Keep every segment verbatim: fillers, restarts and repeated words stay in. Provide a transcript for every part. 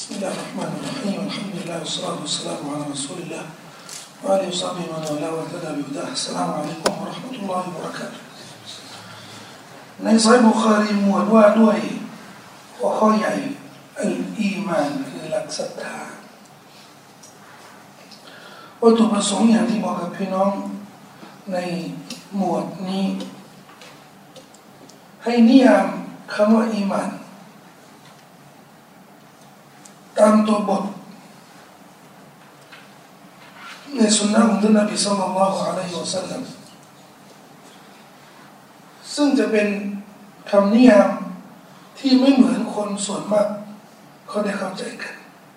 بسم الله الرحمن الرحيم الحمد لله والصلاة والسلام على رسول الله وآله وصحبه من والاه واهتدى بهداه السلام عليكم ورحمة الله وبركاته ในซอฮีฮ์บุคอรีหมวดว่าด้วยหัวข้อใหญ่อัลอีมานคือหลักศรัทธาวัตถุประสงค์อย่างที่บอกกับพี่น้องในหมวดนี้ให้นิยามคำว่าอีมานตามตัวบทในสุนนะของท่านนบีศ็อลลัลลอฮุอะลัยฮิวะซัลลัมซึ่งจะเป็นคำนิยามที่ไม่เหมือนคนส่วนมากเขาได้เข้าใจกัน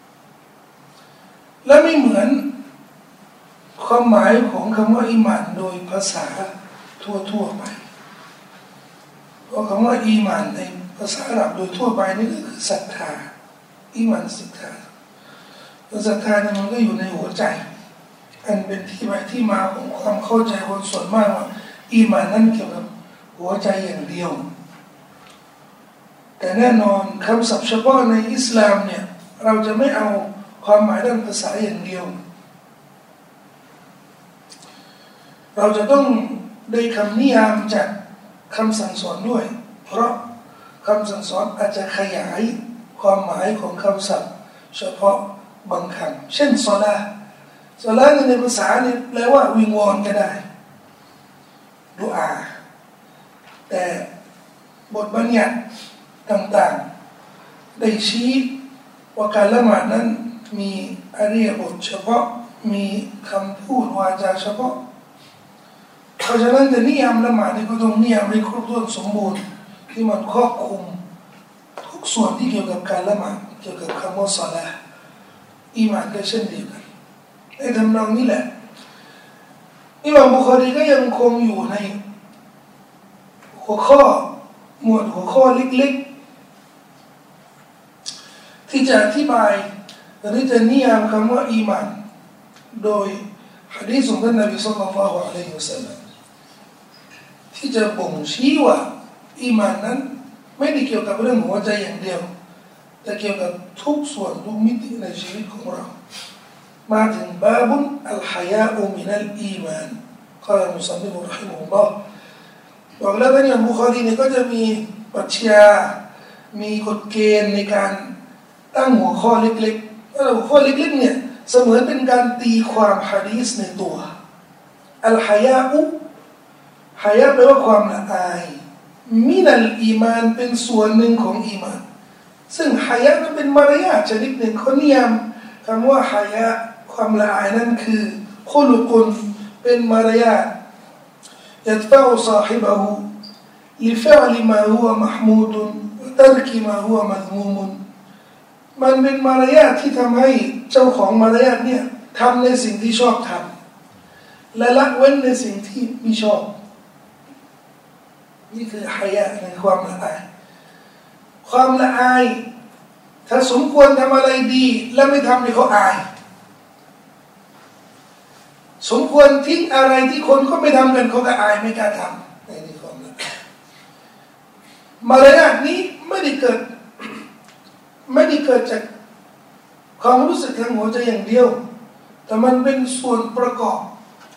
และไม่เหมือนความหมายของคำว่าอีหม่านโดยภาษาทั่วๆไปเพราะคำว่าอีหม่านในภาษาอาหรับโดยทั่วไปนี่ก็คือศรัทธาอีหม่านศรัทธาศรัทธาเนี่ยมันก็อยู่ในหัวใจอันเป็นที่มาที่มาของความเข้าใจคนส่วนมากว่าอีหม่านนั่นเกี่ยวกับหัวใจอย่างเดียวแต่แน่นอนคำศัพท์เฉพาะในอิสลามเนี่ยเราจะไม่เอาความหมายด้านภาษาอย่างเดียวเราจะต้องได้คำนิยามจากคำสั่งสอนด้วยเพราะคำสั่งสอนอาจจะขยายความหมายของคำศัพท์เฉพาะบางคำเช่นศอลาห์ศอลาห์ในภาษาเนี่ยแปลว่าวิงวอนก็ได้ดุอาแต่บทบัญญัติต่างๆได้ชี้ว่าการละหมาดนั้นมีอริยบทเฉพาะมีคำพูดวาจาเฉพาะเพราะฉะนั้นจะนิยามละหมาดนี่ก็ต้องนิยามให้ครบถ้วนสมบูรณ์ที่มันครอบคลุมทุกส่วนที่เกี่ยวกับการละหมาดเกี่ยวกับคำว่าศอลาห์อีหม่านก็เช่นเดียวกันในทำนองนี้แหละอิหม่ามบุคอรีก็ยังคงอยู่ในหัวข้อหมวดหัวข้อเล็กๆที่จะอธิบายหรือจะนิยามคำว่าอีหม่านโดยหะดีษของท่านนบีศ็อลลัลลอฮุอะลัยฮิวะซัลลัมที่จะบ่งชี้ว่าอีหม่านนั้นไม่ได้เกี่ยวกับเรื่องหัวใจอย่างเดียวแต่เกี่ยวกับทุกส่วนทุกมิติในชีวิตของเรามาถึงบาบุนอัลฮายาอุมินัลอีมานกล่าวมุซันนิฟรอฮิมะฮุลลอฮ์บอกแล้วท่านบุคอรีเนี่ยก็จะมีปรัชญามีกฎเกณฑ์ในการตั้งหัวข้อเล็กๆแล้วหัวข้อเล็กๆเนี่ยเสมือนเป็นการตีความหะดีษในตัวอัลฮายาอุฮายาแปลว่าความละอายมินัลอีมานเป็นส่วนหนึ่งของอีมานซึ่งฮายานั้นเป็นมารยาทชนิดหนึ่งเขานิยามคำว่าฮายาความละอายนั้นคือคุลุกุนเป็นมารยาทยัดฟะอุซาฮิบะฮูลิฟะอลิมาฮุวะมะห์มูดวะตัรกิมาฮุวะมัซมูมมันเป็นมารยาทที่ทำให้เจ้าของมารยาทเนี่ยทำในสิ่งที่ชอบทำและละเว้นในสิ่งที่ไม่ชอบนี่คือฮายาในความละอายความละอายถ้าสมควรทำอะไรดีแล้วไม่ทำเนี่ยเขาอายสมควรทิ้งอะไรที่คนเขาไม่ทำกันเขาก็อายไม่กล้าทำในนี้ความละอายมารยาทนี้ไม่ได้เกิดไม่ได้เกิดจากความรู้สึกทางหัวใจอย่างเดียวแต่มันเป็นส่วนประกอบ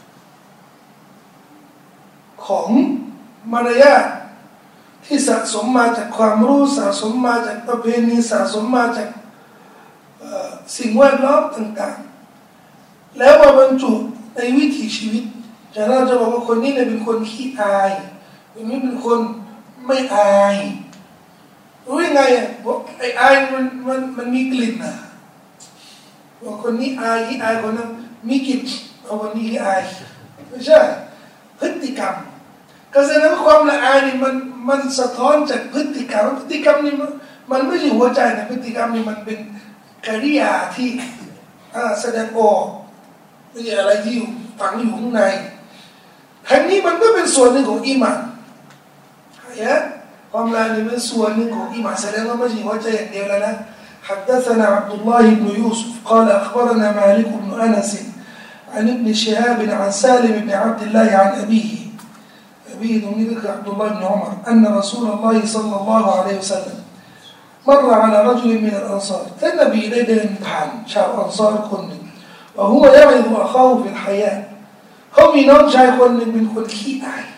ของมารยาทที่สะสมมาจากความรู้สะสมมาจากประเพณีสะสมมาจากสิ่งแวดล้อมต่างๆแล้วมาบรรจุในวิถีชีวิตจะน่าจะบอกว่าคนนี้เนี่ยเป็นคนขี้อายคนนี้เป็นคนไม่อายรู้ยังไงอ่ะว่าไอ้อายมันมันมันมีกลิ่นอ่ะว่าคนนี้อายที่อายคนนั้นมีกลิ่นเอาคนนี้ที่อายไม่ใช่พฤติกรรมก็แสดงว่าความละอายนี่มันมันสะท้อนจากพฤติกรรมพฤติกรรมนี่มันมันไม่ใช่หัวใจนะพฤติกรรมนี่มันเป็นกิริยาที่แสดงออกไม่ใช่อะไรที่อยู่ฝังอยู่ข้างในทั้งนี้มันก็เป็นส่วนหนึ่งของอีหม่านฮายะความละอายนี่เป็นส่วนหนึ่งของอีหม่านแสดงว่าไม่ใช่หัวใจอย่างเดียวแล้วนะحدثنا عبد الله بن يوسف قال أخبرنا مالك بن أنس عن ابن شهاب عن سالم بن عبد الله عن أبيه أبيه ذنبك عبد الله بن عمر أن رسول الله صلى الله عليه وسلم مر على رجل من الأنصار ท่านนบีได้เดินผ่านชาวอันซอรคนหนึ่งว่าฮุวะยะอิดุอะคาฮูฟิลฮายาเขามีน้องชายคนหนึ่งเป็นคนขี้อาย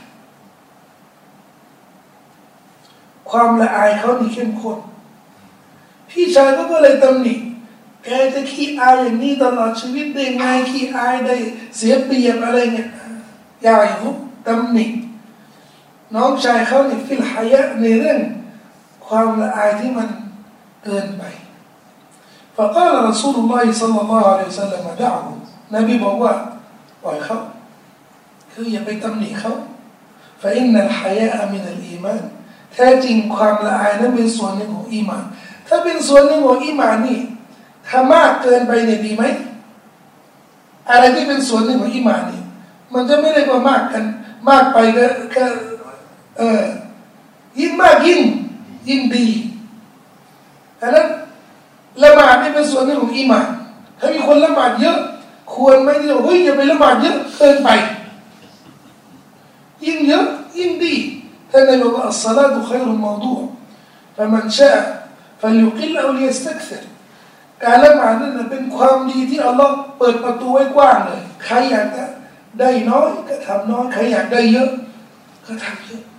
ความละอายเขานี่เข้มข้นพี่ชายก็เลยตำหนิแกจะขี้อายอย่างนี้ตลอดชีวิตได้ไงขี้อายได้เสียเปรียบอะไรเงี้ยยายฮุตำหนิน้องชายเขานี่ฟิลฮายะในเรื่องความละอายที่มันเกินไป فقال رسول الله صلى الله عليه وسلم دعه นบีบอกว่าปล่อยเขาคืออย่าไปตำหนิเขา فإن الحياء من الإيمان แท้จริงความละอายนั้นเป็นส่วนหนึ่งของอีหม่านถ้าเป็นส่วนหนึ่งของอีหม่านนี่ถ้ามากเกินไปเนี่ยดีไหมอะไรที่เป็นส่วนหนึ่งของอีหม่านนี่มันจะไม่ได้ว่ามากกันมากไปก็ก็เออยิ่งมากยิ่งยิ่งดีดังนั้นละหมาดนี่เป็นส่วนหนึ่งของอีหม่านถ้ามีคนละหมาดเยอะควรไหมที่เราเฮ้ยอย่าไปละหมาดเยอะเกินไปยิ่งเยอะยิ่งดีท่านนบีบอกว่าอัศลาตุขัยรุลมอดูอ์فمن شاء فليقل أو ليستكثر การละหมาดนั่นเป็นความดีที่อัลลอฮ์เปิดประตูไว้กว้างเลยใครอยากได้น้อยก็ทำน้อยใครอยากได้เยอะก็ทำเยอะ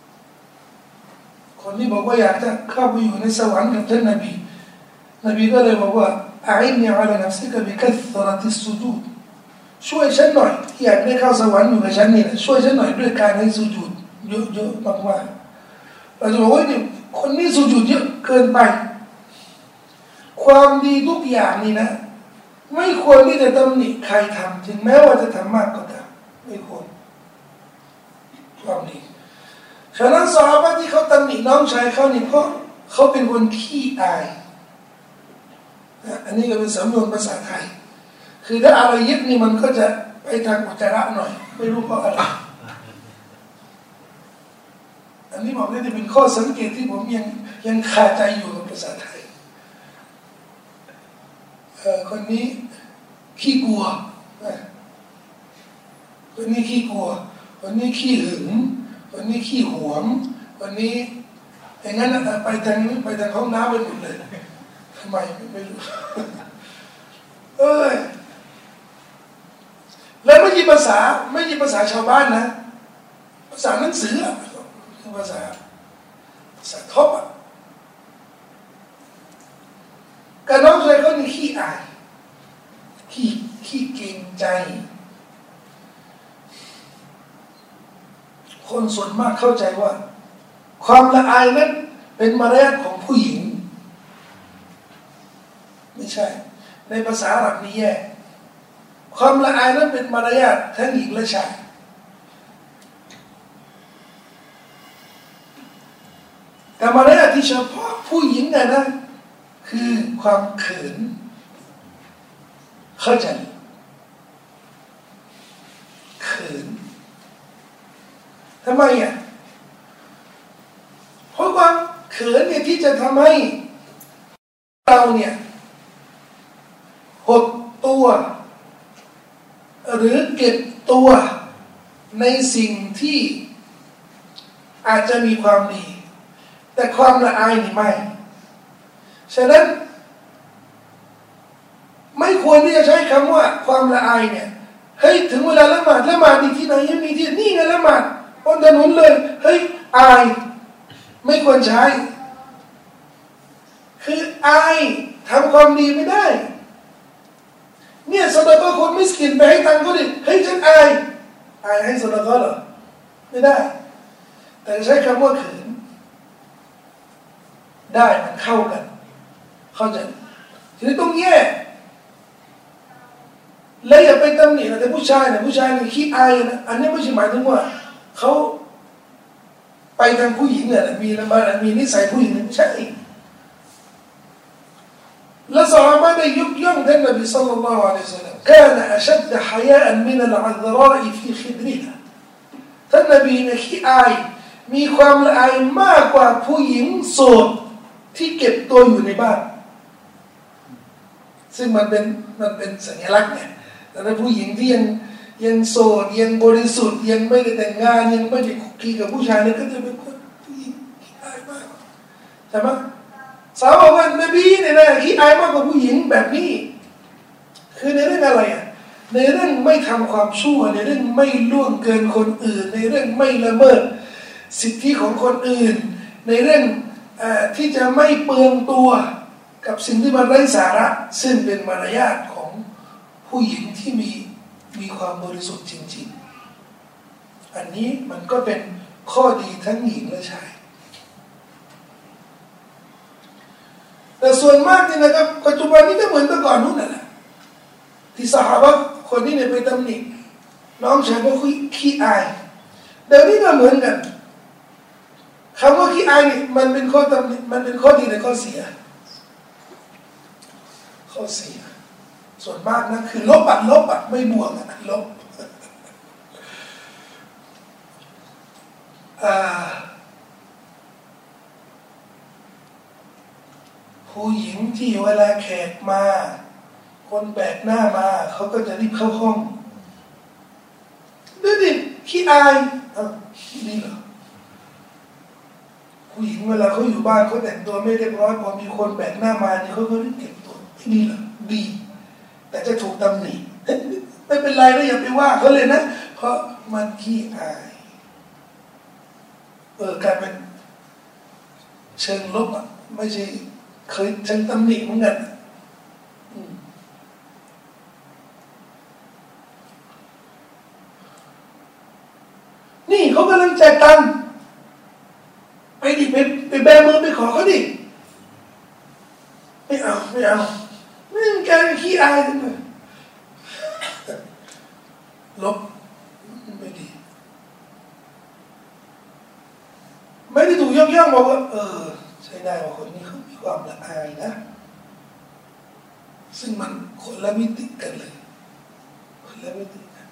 คนที่บอกว่าอยากจะเข้าไปอยู่ในสวรรค์กับท่านนบีนบีก็เลยบอกว่าอาอินนีอัลานัฟซิกะบิคัธรติสซุญูดช่วยฉันหน่อยที่อยากได้เข้าสวรรค์อยู่กับฉันนี่นะช่วยฉันหน่อยด้วยการให้สุญูดเยอะๆมากๆเราจะบอกว่าเนี่ยคนนี้สุญูดเยอะเกินไปความดีทุกอย่างนี่นะไม่ควรที่จะตำหนิใครทำถึงแม้ว่าจะทำมากก็ตามไม่ควรความดีฉะนั้นซอฮาบะห์ที่เขาตำหนิน้องชายเขานี่เพราะเขาเป็นคนขี้อายอันนี้ก็เป็นสำนวนภาษาไทยคือถ้าอะไรยึดนี่มันก็จะไปทางอุจจาระหน่อยไม่รู้เพราะอะไรอันนี้บอกได้เป็นข้อสังเกตที่ผมยังยังคาใจอยู่กับภาษาไทยเอ่อคนนี้ขี้กลัวคนนี้ขี้กลัวคนนี้ขี้หึงคนนี้ขี้หวงคนนี้อย่างนั้นไปทางไปทางห้องน้ำไปหมดเลยทำไมไม่รู้เอ้ยแล้วไม่ใช่ภาษาไม่ใช่ภาษาชาวบ้านนะภาษาหนังสืออะภาษาภาษาท็อปอะการน้องชายเขานี่ขี้อายขี้ขี้เกรงใจคนส่วนมากเข้าใจว่าความละอายนั้นเป็นมารยาทของผู้หญิงไม่ใช่ในภาษาอาหรับนี่แย่ความละอายนั้นเป็นมารยาททั้งหญิงและชายแต่มารยาทที่เฉพาะผู้หญิงเนี่ยนะคือความเขินเข้าใจเขินทำไมอ่ะเพราะความเขินเนี่ยที่จะทำให้เราเนี่ยหดตัวหรือเก็บตัวในสิ่งที่อาจจะมีความดีแต่ความละอายนี่ไม่ฉะนั้นไม่ควรที่จะใช้คำว่าความละอายเนี่ยเฮ้ยถึงเวลาละหมาดละหมาดดีที่ไหนยังมีที่นี่ไงละหมาดบนถนนเลยเฮ้ยอายไม่ควรใช้คืออายทำความดีไม่ได้เนี่ยสดาก็คนมิสกินไปให้ตังค์เขาดิเฮ้ยฉันอายอายให้สดาก็เหรอไม่ได้แต่ใช้คำว่าเขินได้มันเข้ากันเข้าใจทีนี้ต้องแยกแล้วอย่าไปตำหนินะแต่ผู้ชายเนี่ยผู้ชายเนี่ยขี้อายนะอันนี้ไม่ใช่หมายถึงว่าเขาไปทางผู้หญิงเนี่ยมีละมามีนิสัยผู้หญิงไม่ใช่และซอฮาบะห์ได้ยกย่องท่านนบีศ็อลลัลลอฮุอะลัยฮิวะซัลลัม كان أشد حياء من العذراء في خدرها ท่านนบีเนี่ยขี้อายมีความละอายมากกว่าผู้หญิงโสดที่เก็บตัวอยู่ในบ้านซึ่งมันเป็นมันเป็นสัญลักษณ์เนี่ยแต่ถ้าผู้หญิงที่ยังยังโสดยังบริสุทธิ์ยังไม่ได้แต่งงานยังไม่ได้คุกคีกับผู้ชายเนี่ยก็จะเป็นคนผู้หญิงขี้อายมากใช่ไหมสาวบอกว่านบีเนี่ยนะขี้อายมากกว่าผู้หญิงแบบนี้คือในเรื่องอะไรอ่ะในเรื่องไม่ทำความชั่วในเรื่องไม่ล่วงเกินคนอื่นในเรื่องไม่ละเมิดสิทธิของคนอื่นในเรื่องอที่จะไม่เปลืองตัวกับสิ่งที่มันไร้สาระซึ่งเป็นมารยาทของผู้หญิงที่มีมีความบริสุทธิ์จริงๆอันนี้มันก็เป็นข้อดีทั้งหญิงและชายแต่ส่วนมากนี่นะครับปัจจุบันนี้ก็เหมือนแต่ก่อนนู้นนั่นแหละที่สหายคนนี้เนี่ยไปตำหนิน้องชายก็ขี้อายเดี๋ยวนี้ก็เหมือนกันคำว่าขี้อายนี่มันเป็นข้อตำหนิมันเป็นข้อดีหรือข้อเสียข้อเสียส่วนมากนะคือลบอะลบอะไม่บวกอะลบผู้หญิงที่เวลาแขกมาคนแปลกหน้ามาเขาก็จะรีบเข้าห้องดูดิขี้อายอ่ะนี่เหรอผู้หญิงเวลาเขาอยู่บ้านเขาแต่งตัวไม่เรียบร้อยพอมีคนแปลกหน้ามาเนี่ยเขาก็รีบเก็บตัวนี่เหรอดีแต่จะถูกตำหนิไม่เป็นไรนะอย่าไปว่าเขาเลยนะเพราะมันขี้อายเออกลายเป็นเชิงลบอ่ะไม่ใช่เคยเชิงตำหนิเหมือนกันนี่เขากำลังจ่ายตังค์ไปดิไปไปแบมือไปขอเขาดิไม่เอาไม่เอาไม่เป็นการขี้อายจังเลยลบไม่ดีไม่ได้ถูกย่องๆบอกว่าเออใช่ได้ว่าคนนี้เขามีความละอายนะซึ่งมันคนละมิติกันเลยคนละมิติกัน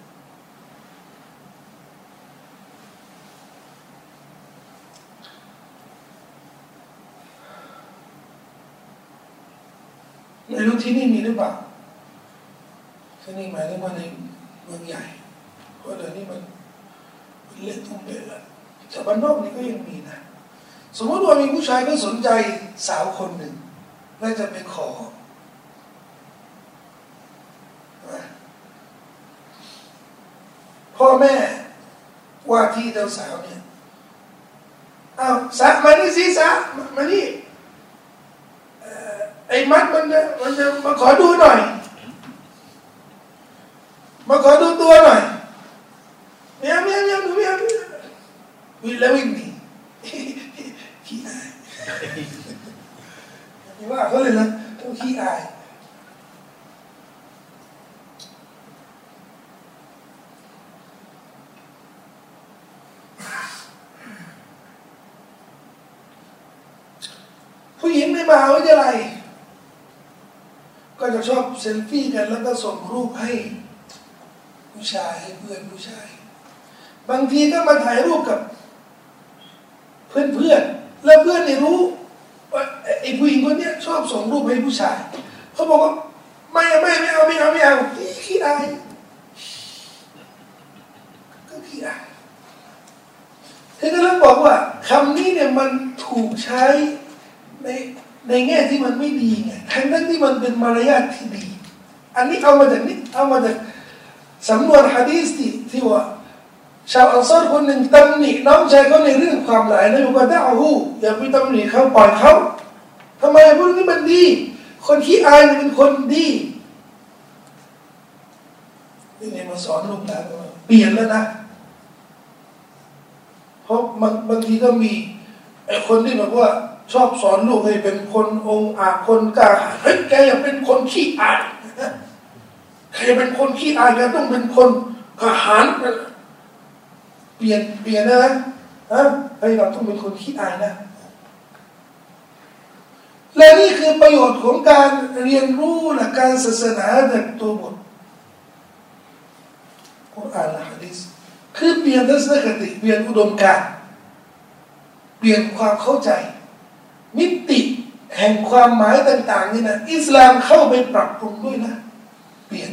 ไม่รู้ที่นี่มีหรือเปล่าที่นี่หมายถึงว่าในเมืองใหญ่เพราะเดี๋ยวนี้มันเละทุ่มเบลแล้วแต่บ้านนอกนี่ก็ยังมีนะสมมติว่ามีผู้ชายก็สนใจสาวคนหนึ่งน่าจะไปขอพ่อแม่ว่าที่เจ้าสาวเนี่ยอ้าวสะมานี่สิสะมานี่ไอ้มัดมันจะมันจะมาขอดูหน่อยมาขอดูตัวหน่อยเมียเมียเมียดูเมียวิ่งแล้ววิ่งหนีขี้อายไม่ว่าเขาเลยนะต้องขี้อายผู้หญิงในมหาวิทยาลัยก็จะชอบเซลฟี่กันแล้วก็ส่งรูปให้ผู้ชายให้เพื่อนผู้ชายบางทีก็มาถ่ายรูปกับเพื่อนเพื่อนแล้วเพื่อนเนี่ยรู้ว่าไอ้ผู้หญิงคนนี้ชอบส่งรูปให้ผู้ชายเขาบอกว่าไม่ไม่ไม่เอาไม่เอาไม่เอาขี้อายก็ขี้อายเธอก็เริ่มบอกว่าคำนี้เนี่ยมันถูกใช้ในในแง่ที่มันไม่ดีไงทั้งนั้นที่มันเป็นมารยาทที่ดีอันนี้เอามาจากนี้เอามาจากสำนวนหะดีษที่ที่ว่าชาวอันซอรคนหนึ่งตำหนิน้องชายเขาในเรื่องความหลายนะบอกว่าด่าหูอย่าไปตำหนิเขาปล่อยเขาทำไมพวกนี้มันดีคนขี้อายเป็นคนดีนี่มาสอนลูกหลานเปลี่ยนแล้วนะเพราะบางบางทีก็มีไอ้คนที่แบบว่าชอบสอนลูกให้เป็นคนองค์อาจคนกล้าเฮ้ยแกอย่าเป็นคนขี้อายใครเป็นคนขี้อายแกต้องเป็นคนทหารเปลี่ยนเปลี่ยนนะฮะเฮ้ยเราต้องเป็นคนขี้อายนะและนี่คือประโยชน์ของการเรียนรู้หลักการศาสนาจากตัวบทกุรอานและหะดีษคือเปลี่ยนทัศนคติเปลี่ยนอุดมการณ์เปลี่ยนความเข้าใจมิติแห่งความหมายต่างๆนี่นะอิสลามเข้าไปปรับปรุงด้วยนะเปลี่ยน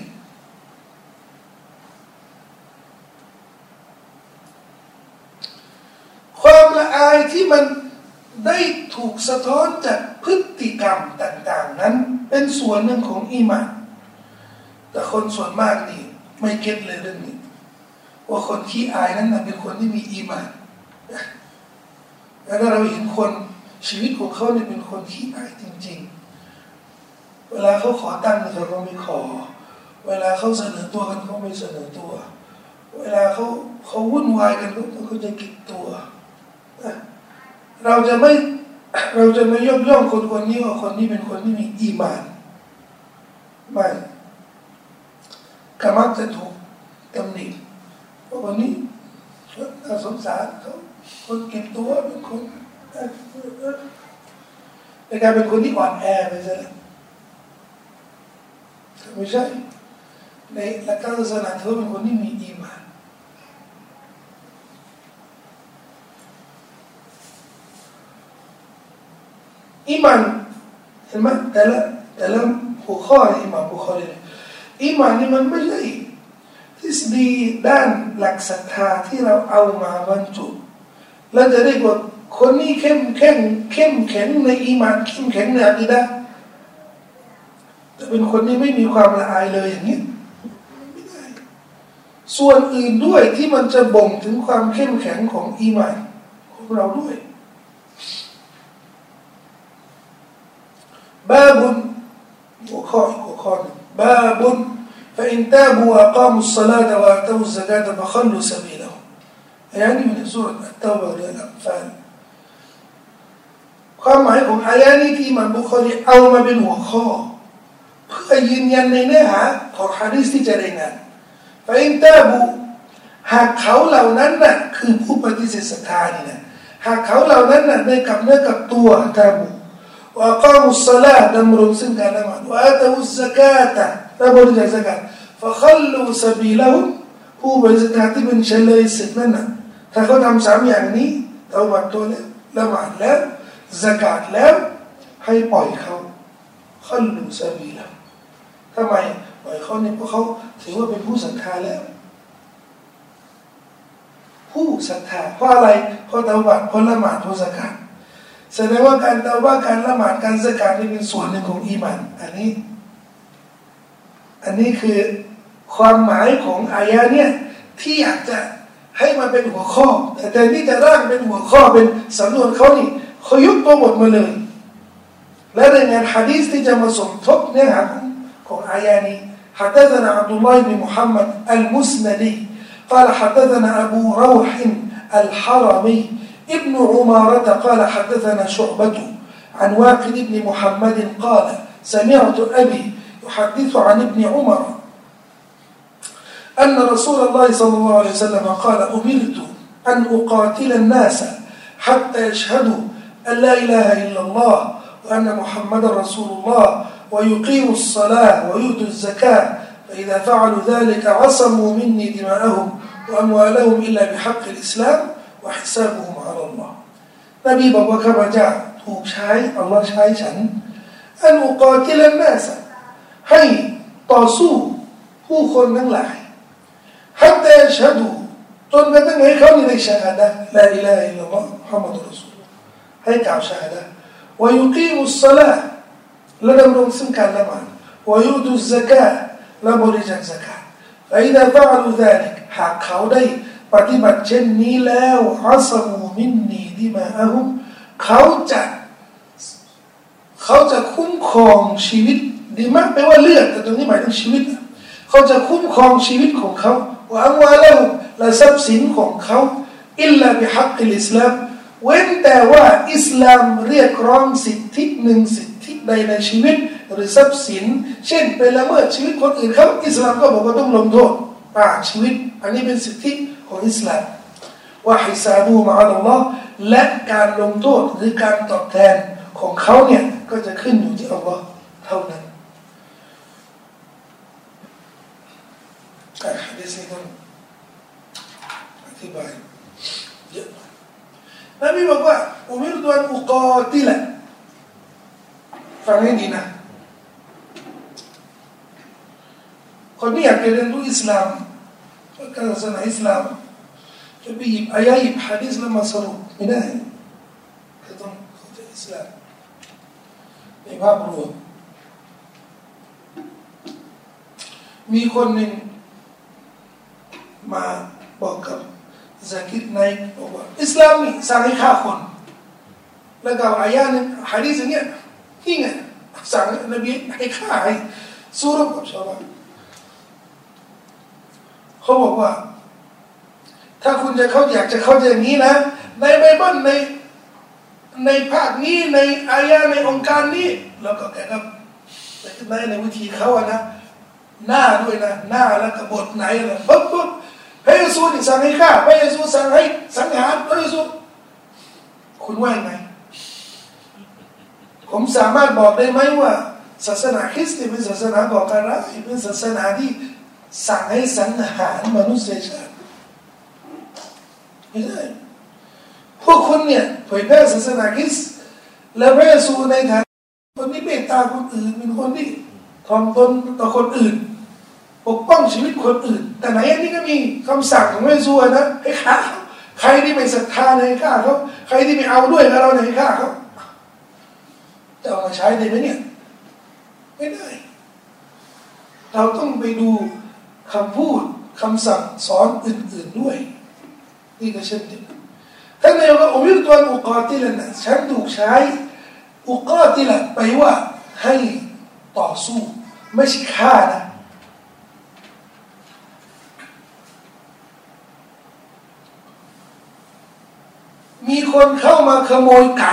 ความละอายที่มันได้ถูกสะท้อนจากพฤติกรรมต่างๆนั้นเป็นส่วนหนึ่งของอีหม่านแต่คนส่วนมากนี่ไม่เก็ตเลยเรื่องนี้ว่าคนขี้อายนั้นเป็นคนที่มีอีหม่านแล้วเราเห็นคนชีวิตของเขาเนี่ยเป็นคนขี้อายจริงๆเวลาเขาขอตั้งเขาก็ไม่ขอเวลาเขาเสนอตัวกันเขาไม่เสนอตัวเวลาเขาเขาวุ่นวายกันเขาจะเก็บตัวเราจะไม่เราจะไม่ยกย่องคนคนนี้ว่าคนนี้เป็นคนที่มีอีหม่านไม่ก็มักจะถูกตำหนิว่าคนนี้น่าสงสารเขาคนเก็บตัวเป็นคนในการเป็นคนที่อ่อนแอไปซะแล้วไม่ใช่ในหลักการศาสนาเธอเป็นคนที่มีอีหม่านอีหม่านเห็นไหมแต่ละแต่ละหัวข้ออิหม่ามบุคอรีอีหม่านนี่มันไม่ใช่ทฤษฎีด้านหลักศรัทธาที่เราเอามาบรรจุแล้วจะได้บอกคนนี้เข้มแข็งเข้มแข็งในอีหม่านเข้มแข็งในอะกีดะห์แต่เป็นคนที่ไม่มีความละอายเลยอย่างนี้ไม่ได้ส่วนอื่นด้วยที่มันจะบ่งถึงความเข้มแข็งของอีหม่านของเราด้วยบาบุนหัวข้ออีกหัวข้อหนึ่งบาบุน فإن تابوا وأقاموا الصلاة وآتوا الزكاة فخلوا سبيلهم อายะนี้อยู่ในซูเราะห์อัตเตาบะห์และอัลฟาลความหมายของอายะนี้ที่อิหม่ามบุคอรีเอามาเป็นหัวข้อเพื่อยืนยันในเนื้อหาของหะดีษที่จะรายงาน فإن تابوا หากเขาเหล่านั้นน่ะคือผู้ปฏิเสธศรัทธานี่นะหากเขาเหล่านั้นน่ะได้กลับเนื้อกลับตัวตาบูوأقاموا الصلاة دمروا سنك نمان وآتوا الزكاة دمروا الزكاة فخلوا سبيلهم ผู้บริสุทธิ์ที่เป็นเฉลยศึกนั่นน่ะถ้าเขาทำสามอย่างนี้เตาบัดตัวแล้วละหมาดแล้วซะกาตแล้วให้ปล่อยเขาขัลลูซะบีละทำไมปล่อยเขาเนี่ยเพราะเขาถือว่าเป็นผู้ศรัทธาแล้วผู้ศรัทธาเพราะอะไรเพราะเตาบัดเพราะละหมาดเพราะซะกาตแสดงว่าการเตาบ้าการละหมาดการซะกาตนี่เป็นส่วนหนึ่งของอีหม่านอันนี้อันนี้คือความหมายของอายะเนี่ยที่อยากจะให้มันเป็นหัวข้อแต่แต่ที่จะร่างเป็นหัวข้อเป็นสำนวนเขานี่เขายกตัวบทมาเลยและรายงานหะดีษที่จะมาสมทบเนื้อหาของของอายะนี้ حدثنا عبد الله بن محمد المسندي قال حدثنا أبو روح الحرمي ابن عمارة قال حدثنا شعبة عن واقد بن محمد قال سمعت أبي يحدث عن ابن عمر أن رسول الله صلى الله عليه وسلم قال أمرت أن أقاتل الناس حتى يشهدوا أن لا إله إلا الله وأن محمد رسول الله ويقيموا الصلاة ويؤتوا الزكاة فإذا فعلوا ذلك عصموا مني دماءهم وأموالهم إلا بحق الإسلام وحسابهم على الله นบีบอกว่าข้าพเจ้าถูกใช้อัลลอฮ์ใช้ฉันอันอุกาติลนาสให้ต่อสู้ผู้คนทั้งหลายฮัตตายัชฮะดูจนกระทั่งให้เขาได้ชะฮาดะห์ลาอิลาฮะอิลลัลลอฮ์มุฮัมมัดุรรอซูลุลลอฮ์ให้กล่าวชะฮาดะห์วะยุกีมุศศอลาห์และดำรงซึ่งการละหมาดวะยูตุซซะกาห์และบริจาคซะกาตฟะอิซาฟะอะลูซาลิกหากเขาได้ปฏิบัติเช่นนี้แล้วอัศมูมินนีดิมาอะฮุมเขาจะเขาจะคุ้มครองชีวิตดีมากแปลว่าเลือดแต่ตรงนี้หมายถึงชีวิตเขาจะคุ้มครองชีวิตของเขาว่าอัมวาละฮุมและทรัพย์สินของเขาอิลลาบิฮักกิลอิสลามเว้นแต่ว่าอิสลามเรียกร้องสิทธิหนึ่งสิทธิใดในชีวิตหรือทรัพย์สินเช่นไปละเมิดชีวิตคนอื่นเขาอิสลามก็บอกว่าต้องลงโทษอ่าชีวิตอันนี้เป็นสิทธิของอิสลามว่าฮิซาบูมะอัลลอฮ์และการลงโทษหรือการตอบแทนของเขาเนี่ยก็จะขึ้นอยู่ที่อัลลอฮ์เท่านั้นฮะดีษนี้ต้องอธิบายเยอะนบีบอกว่าอุมิรตุอันอุกาติละฟังให้ดีนะคนที่อยากจะเรียนรู้อิสลามการศาสนาอิสลามจะไปหยิบอายะหยิบหะดีษแล้วมาสรุปไม่ได้คือต้องเข้าใจอิสลามในภาพรวมมีคนหนึ่งมาบอกกับซากิดไนค์บอกว่าอิสลามนี่สั่งให้ฆ่าคนแล้วก็อายะนึงหะดีษอย่างเงี้ยนี่ไงสั่งนบีให้ฆ่าให้สู้รบกับชาวบ้านเขาบอกว่าถ้าคุณจะเข้าอยากจะเข้าใจอย่างนี้นะในไบเบิลในในภาคนี้ในอายะในองค์การนี้แล้วก็แกก็ในในวิธีเขาอะนะหน้าด้วยนะหน้าแล้วก็บทไหนนะปุ๊บปุ๊บพระเยซูนี่สั่งให้ฆ่าพระเยซูสั่งให้สังหารพระเยซูคุณว่าไงผมสามารถบอกได้ไหมว่าศาสนาคริสต์เป็นศาสนาก่อการร้ายเป็นศาสนาที่สั่งให้สังหารมนุษยชาติไม่ได้พวกคุณเนี่ยเผยแพร่ศาสนาคริสต์และพระเยซูในฐานะคนที่เมตตาคนอื่นเป็นคนที่ทอมตนต่อคนอื่นปกป้องชีวิตคนอื่นแต่ไหนอันนี้ก็มีคำสั่งของพระเยซูนะให้ฆ่าเขาใครที่ไม่ศรัทธาให้ฆ่าเขาใครที่ไม่เอาด้วยกับเราให้ฆ่าเขาจะเอามาใช้ได้ไหมเนี่ยไม่ได้เราต้องไปดูคำพูดคำสั่งสอนอื่นๆด้วยนี่ก็เช่นเดียวกันท่านนายกอุมิรตวันอุกาติลนะฉันถูกใช้อุกาติลไปว่าให้ต่อสู้ไม่ใช่ฆ่านะมีคนเข้ามาขโมยไก่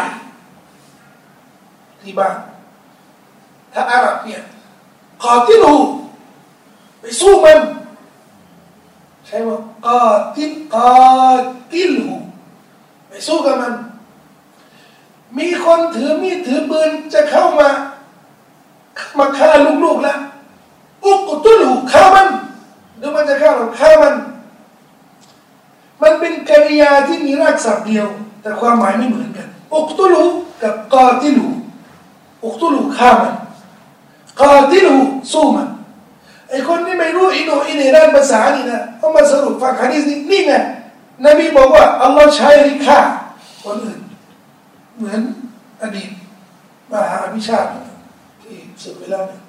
ที่บ้านถ้าอาหรับเนี่ยกอติลูไปสู้มันใช่ไหมกอติกอติลูไปสู้กับมันมีคนถือมีดถือปืนจะเข้ามามาฆ่าลูกๆแล้วอุกตุลูฆ่ามันหรือมันจะฆ่าเราฆ่ามันมันเป็นกริยาที่มีรากศัพท์เดียวแต่ความหมายไม่เหมือนกันอุกตุลูกับกอติลูอุกตุลูฆ่ามันกอติลูสู้มันไอ้คนที่ไม่รู้อิโนอิเนด้านภาษานี่นะเขามาสรุปฟังหะดีษนี้นี่ไงนบีบอกว่าอัลลอฮ์ใช้ให้ฆ่าคนอื่นเหมือนอดีตมหาอภิชาติที่สืบไปแล้วเนี่ย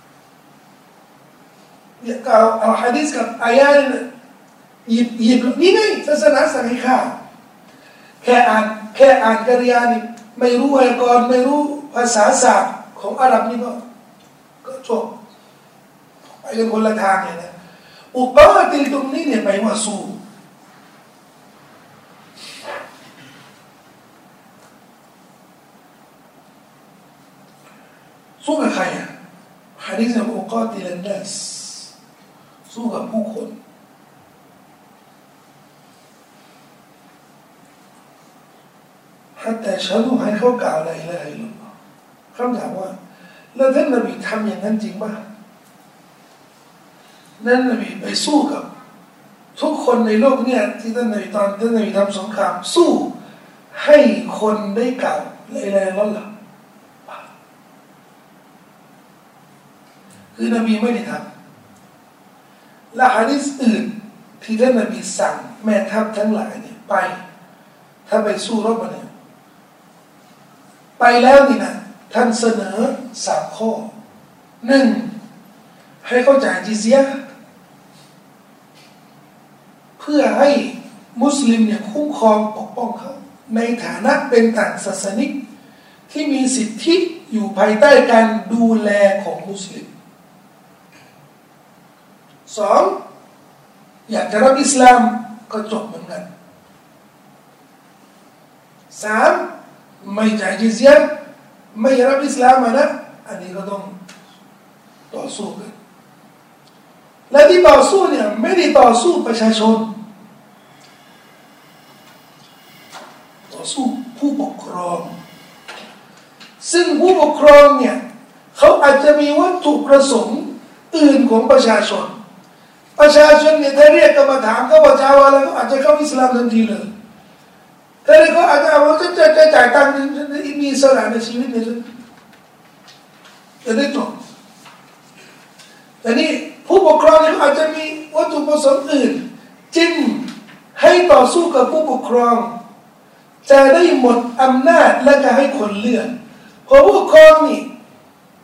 เนี่ยก็เอาเอาหะดีษกับอายะห์หยิบหยิบนี่ไงศาสนาสั่งให้ฆ่าแค่อ่านแค่อ่านกริยานี่ไม่รู้ไวยากรณ์ไม่รู้ภาษาศาสตร์ของอาหรับนี่ก็ก็จบไปกันคนละทางเนี่ยนะอุกาติลตรงนี้เนี่ยไปว่าสู้สู้กับใครอ่ะหะดีษของอุกาติลนัสสู้กับผู้คนฮัตตาชัดให้เขากล่าวละอิลาฮะอิลลัลลอฮ์คำถามว่าแล้วท่านนบีทำอย่างนั้นจริงป่ะนั่นนบีไปสู้กับทุกคนในโลกเนี่ยที่ท่านนบีตอนท่านนบีทำสงครามสู้ให้คนได้กล่าวละอิลาฮะอิลลัลลอฮ์คือนบีไม่ได้ทำและหะดีษอื่นที่ท่านนบีสั่งแม่ทัพทั้งหลายเนี่ยไปถ้าไปสู้รบมาเนี่ยไปแล้วนี่นะท่านเสนอสามข้อหนึ่งให้เขาจ่ายจิเซียะเพื่อให้มุสลิมเนี่ยคุ้มครองปกป้องเขาในฐานะเป็นต่างศาสนิกที่มีสิทธิอยู่ภายใต้การดูแลของมุสลิมสองอยากจะรับอิสลามก็จบเหมือนกันสามไม่จ่ายจิเซียะไม่รับอิสลามนะอันนี้ก็ต้องต่อสู้กันและที่ต่อสู้เนี่ยไม่ได้ต่อสู้ประชาชนต่อสู้ผู้ปกครองซึ่งผู้ปกครองเนี่ยเขาอาจจะมีวัตถุประสงค์อื่นของประชาชนประชาชนเนี่ยถ้าเรียกกันมาถามเขาว่าชาวอะไรก็อาจจะเข้าอิสลามทันทีเลยแต่เขาอาจจะเอาว่าจะจะจ่ายตังค์มีอิสระในชีวิตเนี่ยจะได้จบแต่นี่ผู้ปกครองเนี่ยอาจจะมีวัตถุประสงค์อื่นจึงให้ต่อสู้กับผู้ปกครองจะได้หมดอำนาจและจะให้คนเลือกพอผู้ปกครองนี่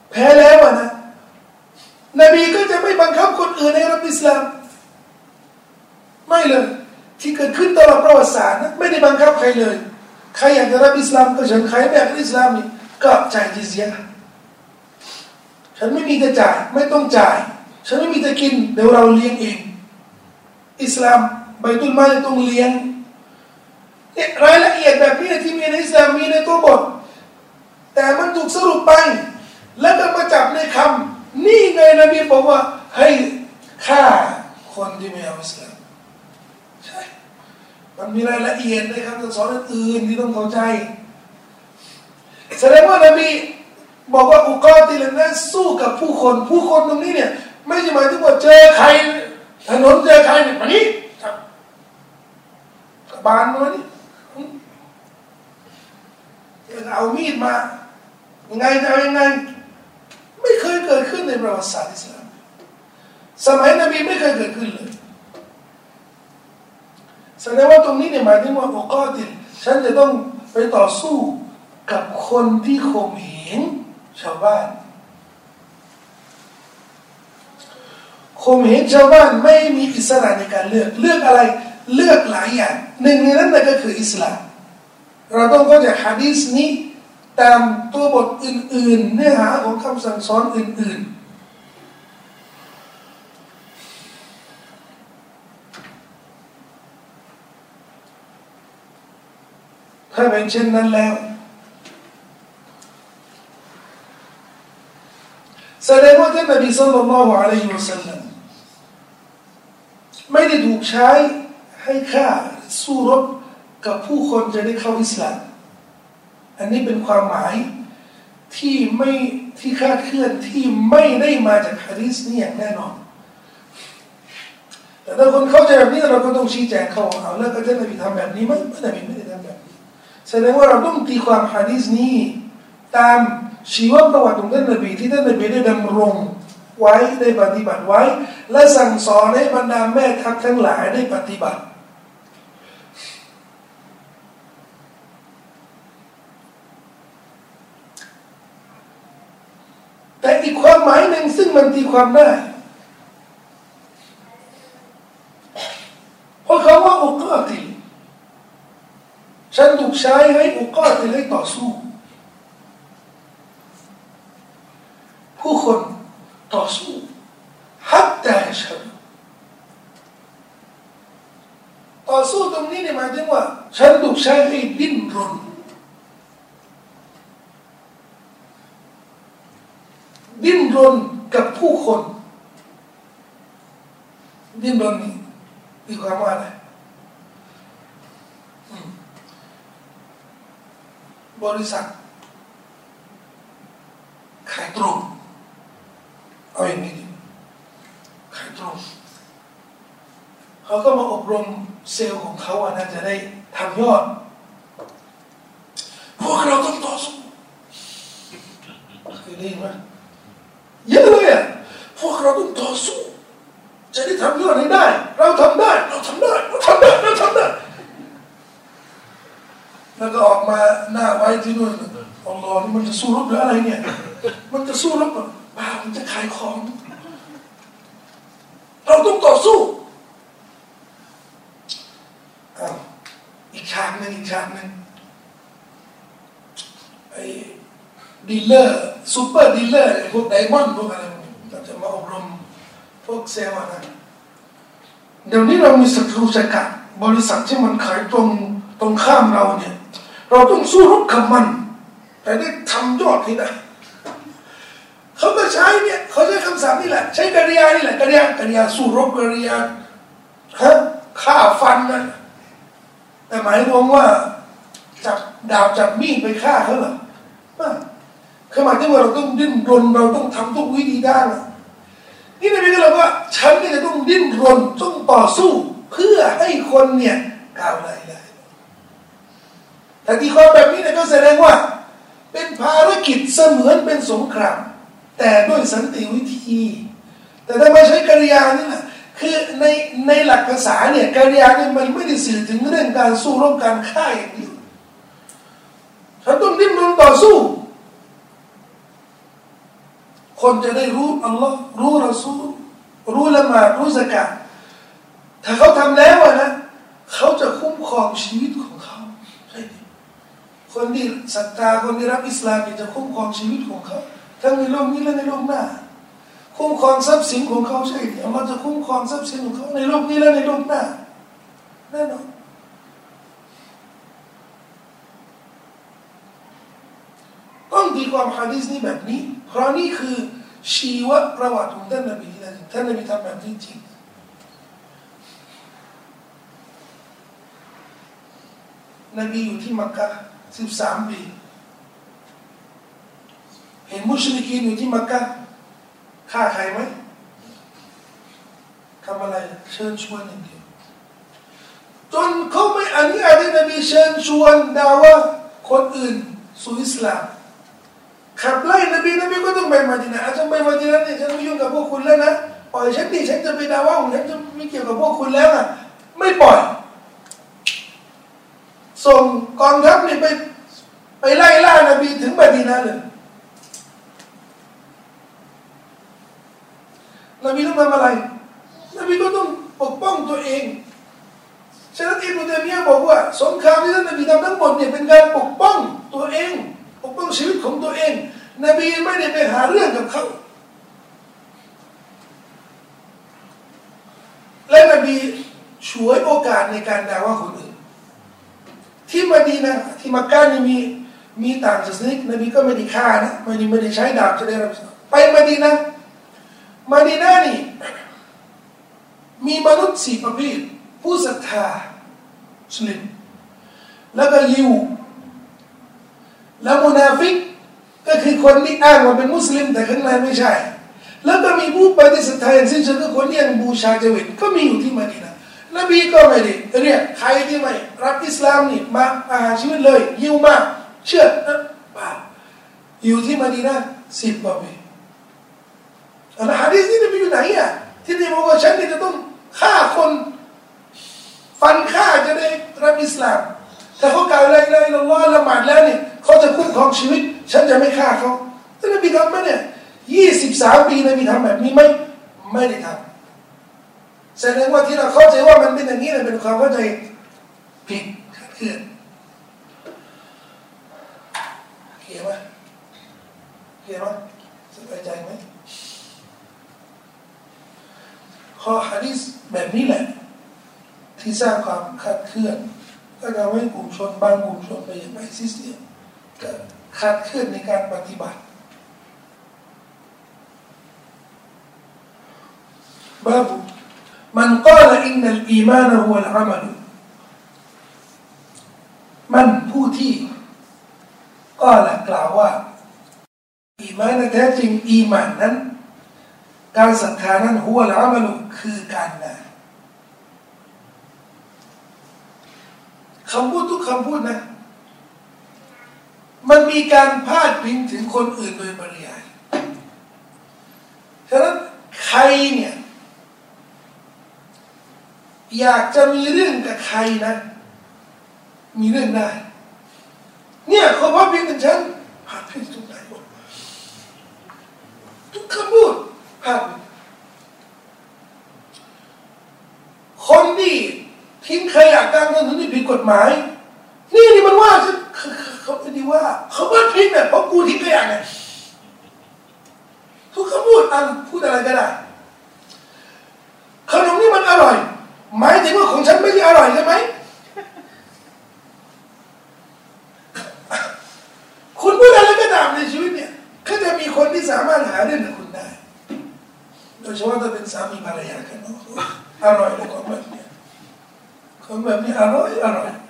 แพ้แล้วนะนบีก็จะไม่บังคับคนอื่นให้รับอิสลามไม่เลยที่เกิดขึ้นตลอดประวัติศาสตร์นะไม่ได้บังคับใครเลยใครอยากจะรับอิสลามก็เชิญใครไม่อยากรับอิสลามนี่ก็จ่ายจิเซียะฉันไม่มีจะจ่ายไม่ต้องจ่ายฉันไม่มีจะกินเดี๋ยวเราเลี้ยงเองอิสลามใบตุลมาลต้องเลี้ยงเนี่ยรายละเอียดแบบนี้ที่มีในอิสลามมีในตัวบทแต่มันถูกสรุปไปแล้วก็มาจับในคำนี่ไงนบีบอกว่าให้ฆ่าคนที่ไม่เอาอิสลามใช่มันมีรายละเอียดในคำสอนอื่นที่ต้องเข้าใจแสดงว่านบีบอกว่าอุกอติลนะสู้กับผู้คนผู้คนตรงนี้เนี่ยไม่ใช่หมายถึงว่าเจอใครถนนเจอใครเนี่ยมานี้บานมานี่เอามีดมายังไงจะเอายังไงไม่เคยเกิดขึ้นในประวัติศาสตร์อิสลามสมัยนบีไม่เคยเกิดขึ้นเลยแสดงว่าตรงนี้เนี่ยหมายถึงว่าอุกอติลฉันจะต้องไปต่อสู้กับคนที่ข่มเหงชาวบ้านข่มเหงชาวบ้านไม่มีอิสระในการเลือกเลือกอะไรเลือกหลายอย่างหนึ่งในนั้นก็คืออิสลามเราต้องเข้าใจหะดีษนี้ตามตัวบทอื่นๆเนื้อหาของคำสั่งสอนอื่นๆถ้าเป็นเช่นนั้นแล้วแสดงว่าท่านนบีศ็อลลัลลอฮุอะลัยฮิวะซัลลัมไม่ได้ถูกใช้ให้ฆ่าสู้รบกับผู้คนจะได้เข้าอิสลามอันนี้เป็นความหมายที่ไม่ที่คลาดเคลื่อนที่ไม่ได้มาจากหะดีษนี้อย่างแน่นอนแต่ถ้าคนเข้าใจแบบนี้เราก็ต้องชี้แจงเขาเอาแล้วก็ท่านนบีทำแบบนี้ไหมท่านนบีไม่ได้ทำแบบนี้แสดงว่าเราต้องตีความหะดีษนี้ตามชีวประวัติของท่านนบีที่ท่านนบีได้ดำรงไว้ได้ปฏิบัติไว้และสั่งสอนให้บรรดาแม่ทัพทั้งหลายได้ปฏิบัติแต่อีกความหมายหนึ่งซึ่งมันตีความได้เพราะคำว่าอุกาติลฉันถูกใช้ให้อุกาติลให้ต่อสู้ผู้คนต่อสู้ฮัตตาชะต่อสู้ตรงนี้เนี่ยหมายถึงว่าฉันถูกใช้ให้ดิ้นรนดิ้นรนกับผู้คนดิ้นรนนี่มีความว่าอะไรบริษัทขายตรงเอาอย่างนี้ดิขายตรงเขาก็มาอบรมเซลล์ของเขาอ่ะน่าจะได้ทำยอดพวกเราต้องต่อสู้เคยได้ยินไหมเยอะเลยอ่ะพวกเราต้องต่อสู้จะได้ทำยอดให้ได้เราทำได้เราทำได้เราทำได้เราทำได้แล้วก็ออกมาหน้าไว้ที่นู่นอัลลอฮ์นี่มันจะสู้รบหรืออะไรเนี่ยมันจะสู้รบหรือเปล่ามันจะขายของเราต้องต่อสู้อ้าวอีกฉากหนึ่งอีกฉากหนึ่งไอ้ดีลเลอร์ซูเปอร์ดีลเลอร์พวกไดมอนด์พวกอะไรเราจะมาอบรมพวกเซลล์นะเดี๋ยวนี้เรามีศัตรูจักรบริษัทที่มันขายตรงตรงข้ามเราเนี่ยเราต้องสู้รบกับมันแต่ได้ทำยอดให้ได้เขาก็ใช้เนี่ยเขาใช้คำศัพท์นี่แหละใช้กริยานี่แหละกริยากริยาสู้รบกริยาฮะฆ่าฟันนะแต่หมายรวมว่าจับดาบจับมีดไปฆ่าเขาเหรอไม่คือหมายถึงว่าเราต้องดิ้นรนเราต้องทำทุกวิธีด้านนี่นบีก็เลยว่าฉันนี่จะต้องดิ้นรนต้องต่อสู้เพื่อให้คนเนี่ยก้าวไล่ได้แต่ที่ความแบบนี้เนี่ยก็แสดงว่าเป็นภารกิจเสมือนเป็นสงครามแต่ด้วยสันติวิธีแต่ถ้าไม่ใช้กริยานี่แหละคือในในหลักภาษาเนี่ยกริยาเนี่ยมันไม่ได้สื่อถึงเรื่องการสู้รบการฆ่าอย่างเดียวฉันต้องดิ้นรนต่อสู้คนจะได้รู้อัลลอฮ์รู้รอซูลรู้ละหมาดรู้ซะกาตถ้าเขาทำแล้วนะเขาจะคุ้มครองชีวิตของเขาใช่ไหมคนที่ศรัทธาคนที่รับอิสลามจะคุ้มครองชีวิตของเขาทั้งในโลกนี้และในโลกหน้าคุ้มครองทรัพย์สินของเขาใช่ไหมอัลลอฮ์จะคุ้มครองทรัพย์สินของเขาในโลกนี้และในโลกหน้าแน่นอนต้องตีความฮะดีษนี้แบบนี้เพราะนี่คือชีวประวัติของท่านนบีนะท่านนบีทำแบบนี้จริงนบีอยู่ที่มักกะสิบสามปีเห็นมุชริกีนอยู่ที่มักกะฆ่าใครไหมทำอะไรเชิญชวนอย่างเดียวจนเขาไม่อนุญาตให้นบีเชิญชวนด่าว่าคนอื่นสู่อิสลามขับไล่นบีนบีก็ต้องไปมาดินะฉันไปมาดินะเนี่ยฉันไม่ยุ่งกับพวกคุณแล้วนะปล่อยฉันดิฉันจะไปด่าว่าของฉันจะไม่เกี่ยวกับพวกคุณแล้วอ่ะไม่ปล่อยส่งกองทัพนี่ไปไปไล่ล่านบีถึงมาดินะเลยนบีต้องทำอะไรนบีก็ต้องปกป้องตัวเองฉะนั้นอิบนุตัยมียะห์บอกว่าสงครามที่ท่านนบีทำทั้งหมดเนี่ยเป็นการปกป้องตัวเองปกป้องชีวิตของตัวเองนบีไม่ได้ไปหาเรื่องกับเขาและนบีฉวยโอกาสในการด่าว่าคนอื่นที่มะดีนะห์ที่มักกะนี่มีมีต่างศาสนานบีก็ไม่ได้ฆ่านะไม่ได้ไม่ได้ใช้ดาบจะได้รับไปมะดีนะห์มะดีนะห์นี่มีมนุษย์สี่ประเภทผู้ศรัทธามุสลิมแล้วก็ยิวแล้วมุนาฟิกก็คือคนที่อ้างว่าเป็นมุสลิมแต่ข้างในไม่ใช่แล้วก็มีผู้ปฏิเสธอย่างสิ้นเชิงก็คนที่ยังบูชาเจวิตก็มีอยู่ที่มะดีนะห์นบีก็ไม่ได้เรียกใครที่ไม่รับอิสลามนี่มาอาหารชีวิตเลยยิวมาเชื่อนะป่าอยู่ที่มะดีนะห์สิบกว่าปีอันหะดีษนี้นบีอยู่ไหนอ่ะที่นบีบอกว่าฉันนี่จะต้องฆ่าคนฟันฆ่าจะได้รับอิสลามแต่เขากล่าวละอิลาฮะอิลลัลลอฮ์ละหมาดแล้วนี่เขาจะคุ้มครองชีวิตฉันจะไม่ฆ่าเขาแต่นบีทำไหมเนี่ยยี่สิบสามปีนบีทำแบบนี้ไหมไม่ได้ทำแสดงว่าที่เราเข้าใจว่ามันเป็นอย่างนี้เป็นความเข้าใจผิดคลาดเคลื่อนเขียนไหมเขียนไหมสบายใจไหมข้อหะดีษแบบนี้แหละที่สร้างความคลาดเคลื่อนก็ทำให้กลุ่มชนบางกลุ่มชนไปอย่างไอซิสเนี่ยก็คลาดเคลื่อนในการปฏิบัติบาบมันกล่าวอินนัลอีมานฮุวัลอามัลมันผู้ที่กล่าวกล่าวว่าอีมานแท้จริงอีมานนั้นการศรัทธานั้นฮุวัลอามัลคือการงานคำพูดทุกคำพูดนะมันมีการพาดพิงถึงคนอื่นโดยปริยายฉะนั้นใครเนี่ยอยากจะมีเรื่องกับใครนะมีเรื่องได้เนี่ยเขาพาดพิงถึงฉันพาดพิงทุกไหนหมดทุกคำพูดพาดพิงคนที่ทิ้งขยะกลางถนนนี่ผิดกฎหมายนี่นี่มันว่าฉันเขาไม่ได้ว่าเขาว่าผิดเนี่ยเพราะกูทิ้งขยะไงทุกคำพูดอ่านพูดอะไรก็ได้ขนมนี่มันอร่อยหมายถึงว่าของฉันไม่ได้อร่อยใช่ไหมคุณพูดอะไรก็ตามในชีวิตเนี่ยก็จะมีคนที่สามารถหาเรื่องกับคุณได้โดยเฉพาะถ้าเป็นสามีภรรยากันอร่อยเลยของแบบนี้ของแบบนี้อร่อยอร่อย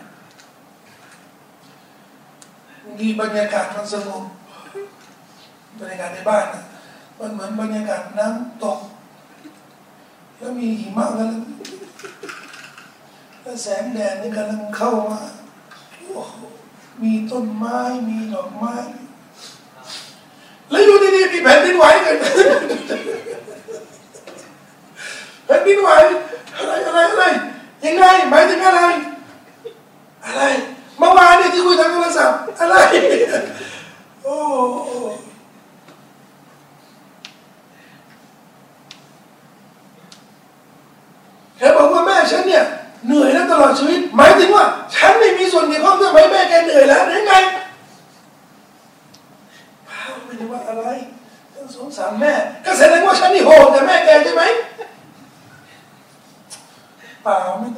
ดีบรรยากาศมันสงบบรรยากาศในบ้านนะมันเหมือนบรรยากาศน้ำตกแล้วมีหิมะกันแล้วแสงแดดนี่กำลังเข้ามาโอ้โหมีต้นไม้มีดอกไม้แล้วอยู่ดีๆมีแผ่นดินไหวกันแผ่นดินไหวอะไรอะไรอะไรยังไงหมายถึงอะไรอะไรเมื่อวานเนี่ยที่คุยทางโทรศัพท์อะไรโอ้อดชีวิตหมายถึงว่าฉันไม่มีส่วนเกี่ยวข้องทำไมแม่แกเหนื่อยแล้วหรือไงไม่ได้ว่าอะไรฉันสงสารแม่ก็แสดงว่าฉันนี่โหดแต่แม่แกใช่ไหมเปล่าไม่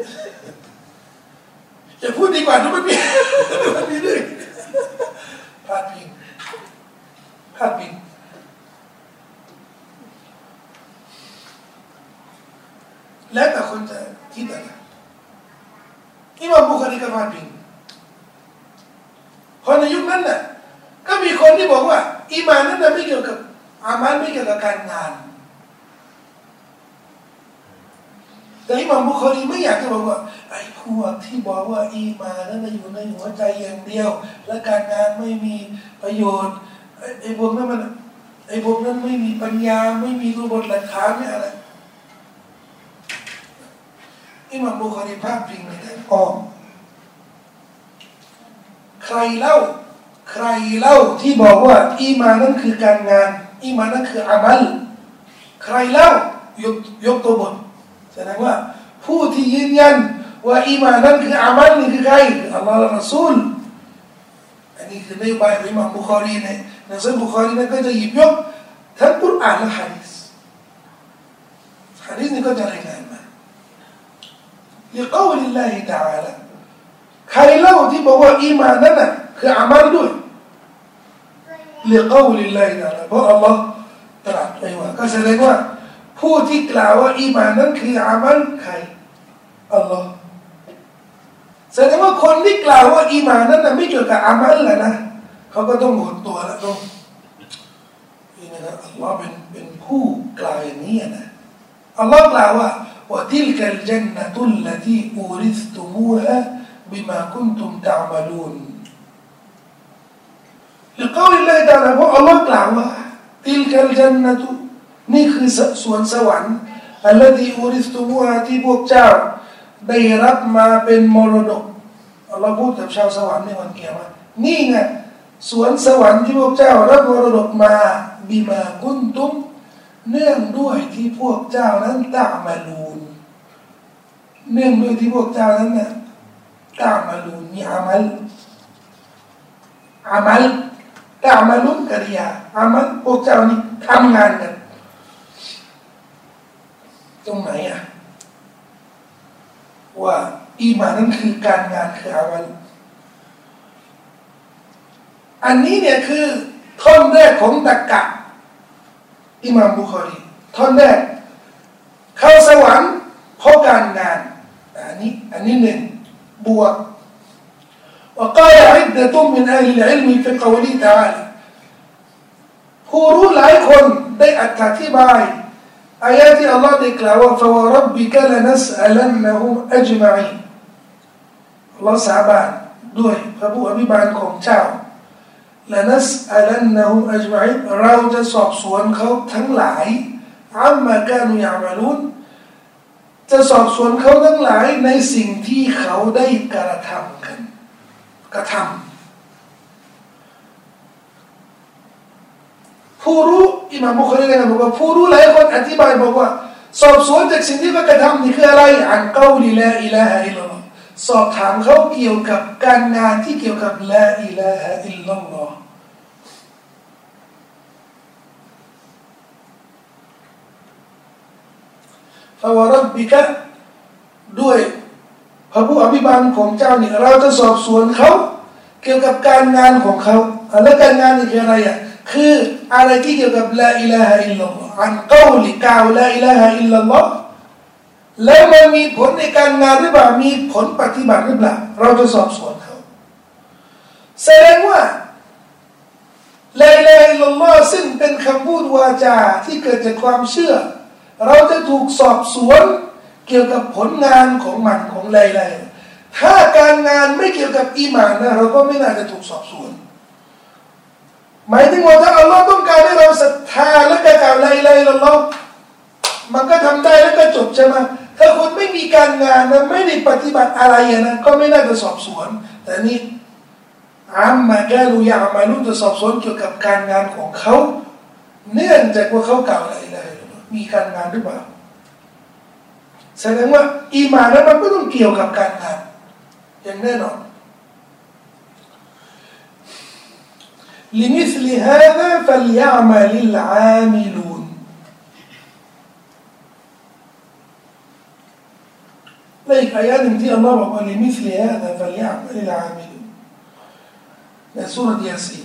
อย่าพูดดีกว่าทุกมันมีมันมีเรื่องพลาดพิงพลาดพิงแล้วแต่คนจะคิดอะไรอิหม่ามบุคอรีก็พลาดพิงเพราะในยุคนั้นน่ะก็มีคนที่บอกว่าอีมานนั้นไม่เกี่ยวกับอามัลไม่เกี่ยวกับการงานแต่อิหม่ามบุคอรีไม่อยากจะบอกว่าไอ้พวกที่บอกว่าอีมานนั้นอยู่ในหัวใจอย่างเดียวและการงานไม่มีประโยชน์ไอ้พวกนั้นมันไอ้พวกนั้นไม่มีปัญญาไม่มีตัวบทหลักฐานไม่อะไรอิหม่ามบุคอรีพลาดพิงในทางอ้อมใครเล่าใครเล่าที่บอกว่าอีมานนั้นคือการงานอีมานนั้นคืออามัลใครเล่ายกยกตัวบทแสดงว่าผู้ที่ยืนยันว่าอีมานนั้นคืออามัลนี่คือใครคืออัลลอฮฺและรอซูลอันนี้คือนโยบายของอิหม่ามบุคอรีในหนังสือบุคอรีนั้นก็จะหยิบยกทั้งกุรอานและหะดีษหะดีษนี่ก็จะรายงานมาلقول الله تعالى ใครเล่าที่บอกว่าอีมานนั้นน่ะคืออามัลด้วย لقول الله تعالى เพราะอัลลอฮ์ตรัสไว้ว่าก็แสดงว่าผู้ที่กล่าวว่าอีมานนั้นคืออามัลใครอัลลอฮ์แสดงว่าคนที่กล่าวว่าอีมานนั้นน่ะไม่เกี่ยวกับอามัลแหละนะเขาก็ต้องหดตัวแล้วต้องนี่นะครับอัลลอฮ์เป็นเป็นผู้กล่าวอย่างนี้นะอัลลอฮ์กล่าวว่าوتلك الجنة التي أورثتموها بما كنتم تعملون لقول الله تعالى เพราะอัลลอฮ์กล่าวว่า تلك الجنة นี่คือสวนสวรรค์ التي أورثتموها ที่พวกเจ้าได้รับมาเป็นมรดกอัลลอฮ์พูดกับชาวสวรรค์ในวันเกียรตินี่ไงสวนสวรรค์ที่พวกเจ้ารับมรดกมาบิมากุนตุมเนื่องด้วยที่พวกเจ้านั้นตะมาลูนเนื่องด้วยที่พวกเจ้านั้นน่ะตะมาลูนมีอามัลอามัลตะมาลูนกริยาอามัลพวกเจ้านี่ทำงานกันตรงไหนอ่ะว่าอีหม่านนั้นคือการงานคืออามัลอันนี้เนี่ยคือท่อนแรกของตรรกะอิหม่ามบุคอรีท่อนแรกเข้าสวรรค์เพราะการงานอันนี้อันนี้หนึ่งบวกوقال عدة من أهل العلم في قوله تعالى ผู้รู้หลายคนได้อธิบายอายะที่อัลลอฮ์ได้กล่าวว่า فوربك لنسألنهم أجمعين อัลลอฮ์สาบานด้วยพระผู้อภิบาลของเจ้าلنسألنهم أجمعين เราจะสอบสวนเขาทั้งหลายอัมมาการุยามาลุนจะสอบสวนเขาทั้งหลายในสิ่งที่เขาได้กระทำกันกระทำผู้รู้อิหม่ามบุคอรีนะบอกว่าผู้รู้หลายคนอธิบายบอกว่าสอบสวนจากสิ่งที่เขากระทำนี่คืออะไรอันกอลิลาอิลาฮะอิลลัลลอฮ์สอบถามเขาเกี่ยวกับการงานที่เกี่ยวกับลาอิลาฮะอิลลัลลอฮ์ฟาวรับบิกะด้วยพระผู้อภิบาลของเจ้านี่เราจะสอบสวนเขาเกี่ยวกับการงานของเขาและการงานนี่คืออะไรอ่ะคืออะไรที่เกี่ยวกับลาอิลาฮะอิลลัลลอฮ์อันกอลิกล่าวลาอิลาฮะอิลลัลลอฮ์แล้วมันมีผลในการงานหรือเปล่ามีผลปฏิบัติหรือเปล่าเราจะสอบสวนเขาแสดงว่าลาอิลาฮะอิลลัลลอฮ์ซึ่งเป็นคำพูดวาจาที่เกิดจากความเชื่อเราจะถูกสอบสวนเกี่ยวกับผลงานของมันของลาอิลาฮะถ้าการงานไม่เกี่ยวกับอีหม่านนะเราก็ไม่น่าจะถูกสอบสวนหมายถึงว่าถ้าอัลลอฮ์ต้องการให้เราศรัทธาและกล่าวลาอิลาฮะอิลลัลลอฮ์มันก็ทำได้แล้วก็จบใช่ไหมถ้าคนไม่มีการงานนะไม่ได้ปฏิบัติอะไรนะก็ไม่น่าจะสอบสวนแต่นี่อัมมาแกลูยามาลุจะสอบสวนเกี่ยวกับการงานของเขาเนื่องจากว่าเขากล่าวลาอิลาฮะอิลลัลลอฮ์มีการงานหรือเปล่าแสดงว่าอีหม่านนั้นมันก็ต้องเกี่ยวกับการงานอย่างแน่นอนلمثل هذا فليعمل العاملون ในอีกอายะหนึ่งที่อัลลอฮ์บอกว่า لمثل هذا فليعمل العاملون ในซูเราะห์ยาซีน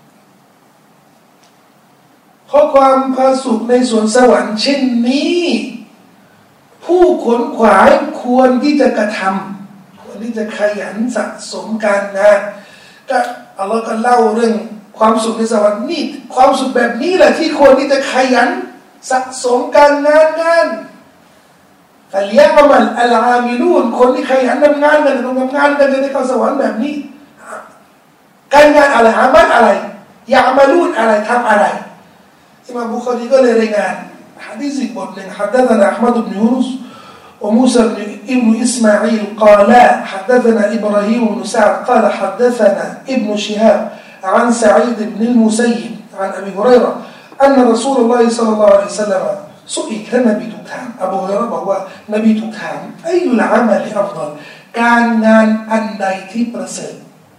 ข้อความพาสุขในสวนสวรรค์เช่นนี้ผู้ขนขวายควรที่จะกระทำควรที่จะขยันสะสมการงานก็อัลลอฮ์ก็เล่าเรื่องความสุขในสวรรค์นี่ความสุขแบบนี้แหละที่ควรที่จะขยันสะสมการงานงานแต่เลี้ยงมันอัลอามิลูนคนที่ขยันทำงานกันต้องทำงานกันจะได้เข้าสวรรค์แบบนี้การงานอะไรอามัลอะไรยามาลูนอะไรทำอะไรอิมามบุคอรีก็เลยรายงานหะดีษอีกบทหนึ่งฮัดดะษนะอัห์มัดบินยูนุสوموسى ابن إسماعيل قال حدثنا إبراهيم بن سعد قال حدثنا ابن شهاب عن سعيد بن المسيب عن أبي هريرة أن رسول الله صلى الله عليه وسلم سئل النبي تكام أبو هريرة هو نبي تكام أي العمل أفضل كانงานอันใดที่ประเสริฐ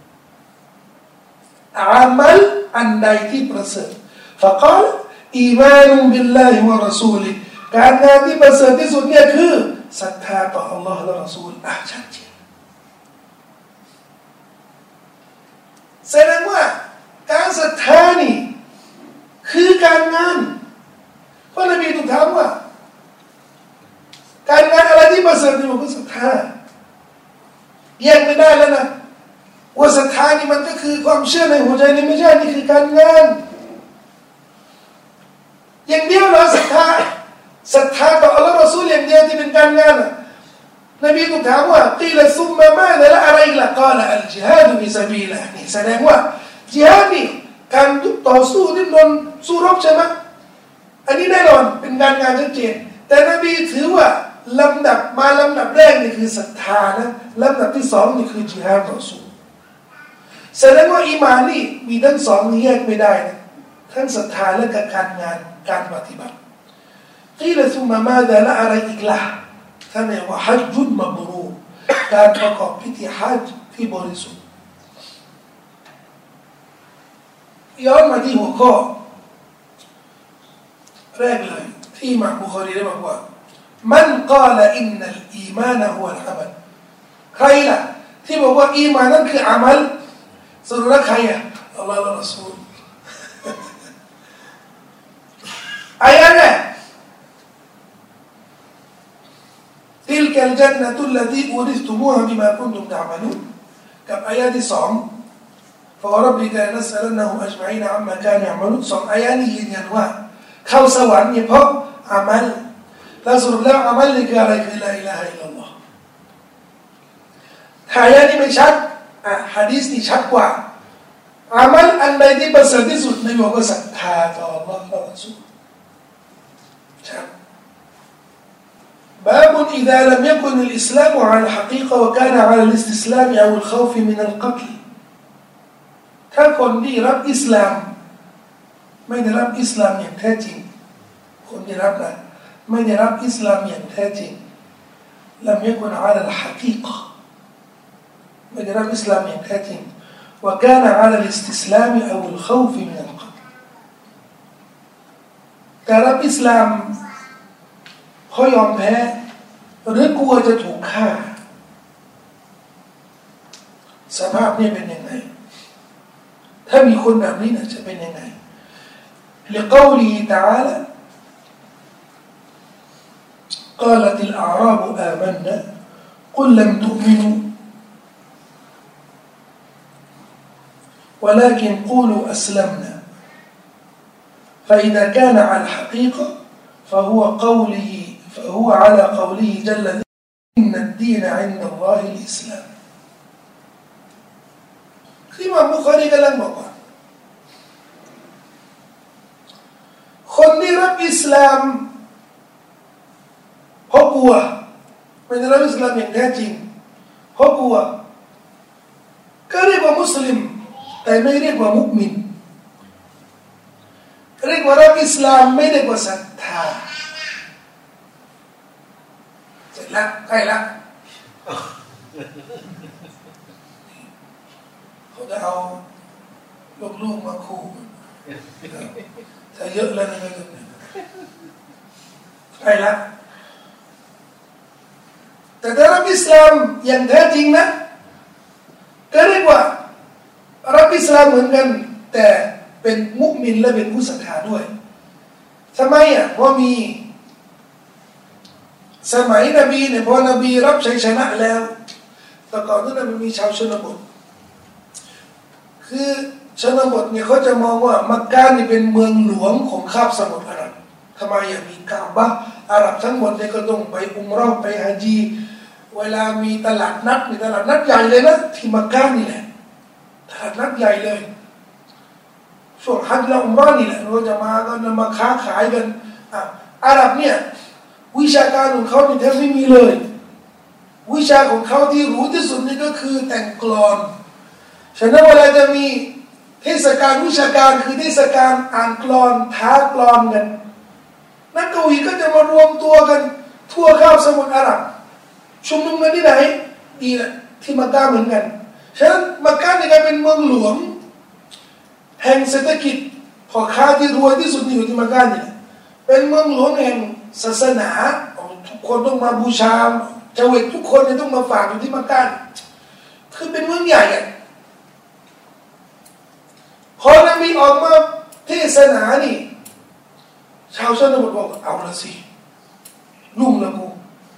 عملอันใดที่ประเสริฐ فقال إيمان بالله ورسوله การงานที่ประเสริฐที่สุดเนี่ยคือศรัทธาต่อ Allah และ Rasul อ่ะชัดเจนแสดงว่าการศรัทธานี่คือการงานเพราะนบีถูกถามว่าการงานอะไรที่ประเสริฐที่สุดคือศรัทธาแยกไม่ได้แล้วนะว่าศรัทธานี่มันก็คือความเชื่อในหัวใจนี่ไม่ใช่นี่คือการงานอย่างเดียวเหรอศรัทธาศรัทธาต่ออัลลอฮ์รอซูลอย่างเดียวที่เป็นการงานอ่ะนบีถูกถามว่ากีละซุมมามาแล้วอะไรอีกล่ะกล่าวอัลจิฮาดฟิซะบีลิลลาห์นี่แสดงว่าจิฮาดนี่การต่อสู้ดิ้นรนสู้รบใช่ไหมอันนี้แน่นอนเป็นการงานชัดเจนแต่นบีถือว่าลำดับมาลำดับแรกนี่คือศรัทธานะลำดับที่สองนี่คือจิฮาดต่อสู้แสดงว่าอีหม่านนี่มีทั้งสองแยกไม่ได้นะทั้งศรัทธาและการงานการปฏิบัติกีละซุมมามาแล้วอะไรอีกล่ะท่านเรียกว่าฮัจญุมับรูรการประกอบพิธีฮัจญ์ที่บริสุทธิ์ย้อนมาที่หัวข้อแรกเลยที่อิหม่ามบุคอรีได้บอกว่ามันกล่าวอินนัลอีมานฮุวัลอามัลใครล่ะที่บอกว่าอีมานนั้นคืออามัลสรุปแล้วใครอ่ะอัลลอฮฺและรอซูลอายะเนี่ยتلك الجنة التي أورثتموها بما كنتم تعملون กับอายะที่สองفوربك لنسألنهم أجمعين عما كانوا يعملون สองอายะนี้ยืนยันว่าเข้าสวรรค์เนี่ยเพราะอามัลแล้วสรุปแล้วอามัลนี่คืออะไรคือลาอิลาฮะอิลลัลลอฮ์ถ้าอายะนี้ไม่ชัดอ่ะหะดีษนี่ชัดกว่าอามัลอันใดที่ประเสริฐที่สุดในบอกว่าศรัทธาต่อ Allah และ Rasulชัดباب إذا لم يكن الإسلام على الحقيقة وكان على الاستسلام أو الخوف من القتل ถ้าคนที่รับอิสลามไม่ได้รับอิสลามอย่างแท้จริงคนที่รับนะไม่ได้รับอิสลามอย่างแท้จริง لم يكن على الحقيقة ไม่ได้รับอิสลามอย่างแท้จริง وكان على الاستسلام أو الخوف من القتل แต่รับอิสลามเขายอมแพ้หรือกลัวจะถูกฆ่าสภาพนี้เป็นยังไงถ้ามีคนแบบนี้นะจะเป็นยังไง لقوله تعالى قالت الأعراب آمنا قل لم تؤمنوا ولكن قولوا أسلمنا فإذا كان على الحقيقة فهو قوله فهو على قوله جل إن الدين عند الله الإسلام ที่อิหม่ามบุคอรีกำลังบอกว่าคนที่รับอิสลามเพราะกลัวไม่ได้รับอิสลามอย่างแท้จริงเพราะกลัวก็เรียกว่ามุสลิมแต่ไม่เรียกว่ามุมินเรียกว่ารับอิสลามไม่เรียกว่าศรัทธาแสดละใกล้ละเขาจะเอาลูกๆมาขู่ถ้าเยอะแล้วนี่ก็จะใกล้ละแต่ถ้ารับอิสลามอย่างแท้จริงนะก็เรียกว่ารับอิสลามเหมือนกันแต่เป็นมุมินและเป็นผู้ศรัทธาด้วยทำไมอ่ะเพราะมีสมัยนบีเนี่ยพอนบีรับชัยชนะแล้วแต่ก่อนนั้นมันมีชาวชนบทคือชนบทเนี่ยเขาจะมองว่ามักกะนี่เป็นเมืองหลวงของคาบสมุทรอาหรับทำไมอ่ะมีกาบะห์อาหรับทั้งหมดเนี่ยก็ต้องไปอุมเราะห์ไปฮะจีเวลามีตลาดนัดมีตลาดนัดใหญ่เลยนะที่มักกะนี่แหละตลาดนัดใหญ่เลยช่วงฮัจญ์และอุมเราะห์นี่แหละเราจะมาก็นำมาค้าขายกันอ่ะอาหรับเนี่ยวิชาการของเขาเนี่ยแทบไม่มีเลยวิชาของเขาที่รู้ที่สุดนี่ก็คือแต่งกลอนฉะนั้นเวลาจะมีเทศกาลวิชาการคือเทศกาลอ่านกลอนท้ากลอนกันนักกวีก็จะมารวมตัวกันทั่วคาบสมุทรอาหรับชุมนุมกันที่ไหนดีแหละที่มักกะเหมือนกันฉะนั้นมักกะนี่กลายเป็นเมืองหลวงแห่งเศรษฐกิจพ่อค้าที่รวยที่สุดอยู่ที่มักกะนี่เป็นเมืองหลวงแห่งศาสนาทุกคนต้องมาบูชาเจวิตทุกคนเนี่ยต้องมาฝากอยู่ที่มักกะคือเป็นเมืองใหญ่อะพอนบีออกมาเทศนานี่ชาวชนบทบอกเอาละสิลุ่มละกู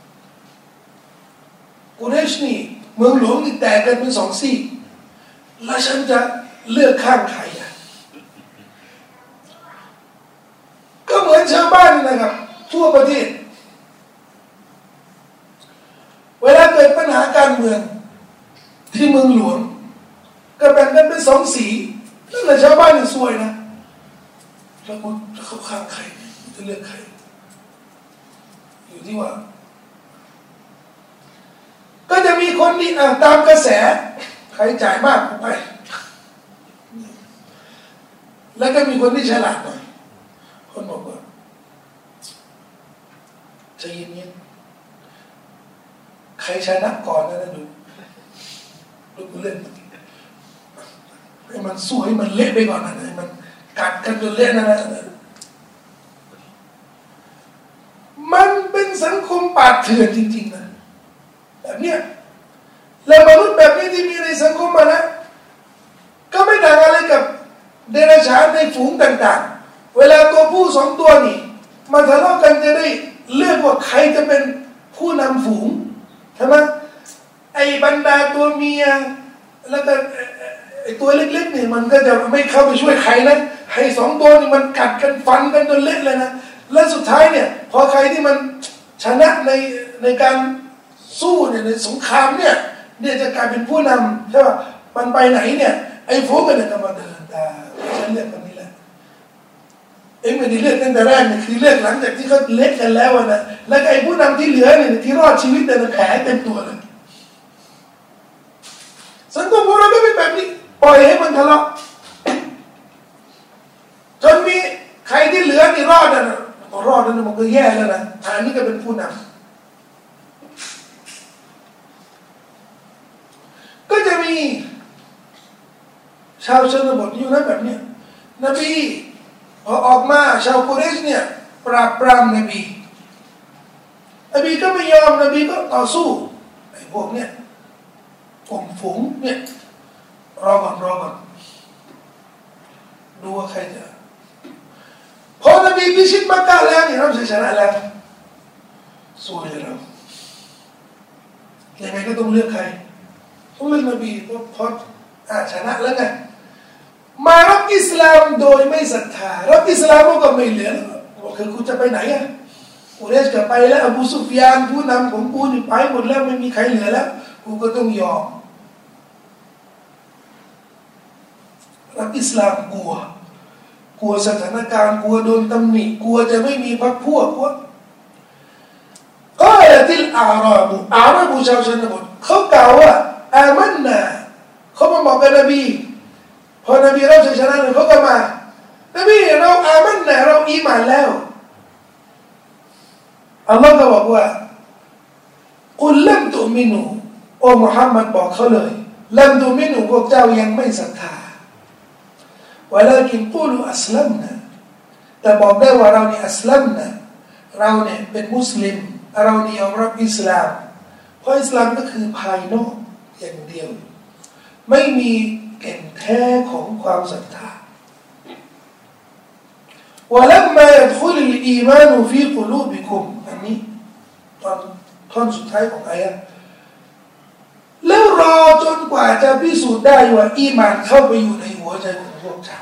กุเรชนี่เมืองหลวงนี่แตกกันเป็นสองซีกแล้วฉันจะเลือกข้างใครอ่ะก็เหมือนชาวบ้านนะครับทั่วประเทศเวลาเกิดปัญหาการเมืองที่เมืองหลวงก็แบ่งกันเป็นสองสีนั่นแหละชาวบ้านนี่ซวยนะแล้วกูจะเข้าข้างใครจะเลือกใครอยู่ที่ว่าก็จะมีคนที่อ่านตามกระแสใครจ่ายมากกูไปแล้วก็มีคนที่ฉลาดหน่อยคนบอกว่าใจเย็นๆใครชนะก่อนนะนะดูดูกูเล่นให้มันสู้ให้มันเละไปก่อนนะให้มันกัดกันจนเละนะนะมันเป็นสังคมป่าเถื่อนจริงๆนะแบบเนี้ยแล้วมนุษย์แบบนี้ที่มีในสังคมมานะก็ไม่ต่างอะไรกับเดรัจฉานในฝูงต่างๆเวลาตัวผู้สองตัวนี่มาทะเลาะกันจะได้เลือกว่าใครจะเป็นผู้นำฝูงใช่ไหมไอ้บรรดาตัวเมียแล้วก็ไอ้ตัวเล็กๆนี่มันก็จะไม่เข้าไปช่วยใครนะให้สองตัวนี่มันกัดกันฟันกันจนเละเลยนะและสุดท้ายเนี่ยพอใครที่มันชนะในในการสู้เนี่ยในสงครามเนี่ยเนี่ยจะกลายเป็นผู้นำใช่ป่ะมันไปไหนเนี่ยไอ้ฝูงกันเนี่ยจะมาเดินตามฉันเลือกคนนี้แหละเอ็งไม่ได้เลือกตั้งแต่แรกเนี่ยคือเลือกหลังจากที่เขาเละกันแล้วนะแล้วไอ้ผู้นำที่เหลือเนี่ยที่รอดชีวิตแต่ละแผลเต็มตัวเลยสังคมของเราก็เป็นแบบนี้ปล่อยให้มันทะเลาะจนมีใครที่เหลือนี่รอดนะรอดนั่นมันก็แย่แล้วนะอันนี้ก็เป็นผู้นำก็จะมีชาวชนบทอยู่นะแบบนี้นบีพอออกมาชาวกุเรชเนี่ยปราบปรามนบีนบีก็ไม่ยอมนบีก็ต่อสู้ไอ้พวกเนี่ยกลุ่มฝูงเนี่ยรอก่อนรอก่อนดูว่าใครจะพอนบีพิชิตมักกะแล้วนี่เราจะชนะแล้วสู้เลยเรายังไงก็ต้องเลือกใครต้องเลือกนบีเพราะพออ่าชนะแล้วไงมารับอิสลามโดยไม่ศรัทธารับอิสลามก็ไม่เหลือบอกคือคุณจะไปไหนอ่ะกุเรชก็ไปแล้วอบูซุฟยานผู้นำของกูนี่ไปหมดแล้วไม่มีใครเหลือแล้วกูก็ต้องยอมรับอิสลามกลัวกลัวสถานการณ์กลัวโดนตำหนิกลัวจะไม่มีพรรคพวกกลัวก็ละติลอาราบุอาราบุชาวชนบทเขากล่าวว่าอามันนาเขามาบอกกับนบีพอนบีรับชัยชนะเขาก็มานบีเราอามันนาเราอีหม่านแล้วอัลลอฮ์ก็บอกว่าลลัมตุมินูโอ้มุฮัมมัดบอกเขาเลยลัมตุมินูพวกเจ้ายังไม่ศรัทธาวะลากินกูลูอัสลัมนะแต่บอกได้ว่าเราเนี่ยอัสลัมนะเราเนี่ยเป็นมุสลิมเราเนี่ยยอมรับอิสลามเพราะอิสลามก็คือภายนอกอย่างเดียวไม่มีแก่นแท้ของความศรัทธาวะลัมมายัดคุลิลอีมานุฟีกุลูบิคุมอันนี้ตอนท่อนสุดท้ายของอายะแล้วรอจนกว่าจะพิสูจน์ได้ว่าอีมานเข้าไปอยู่ในหัวใจของพวกเจ้า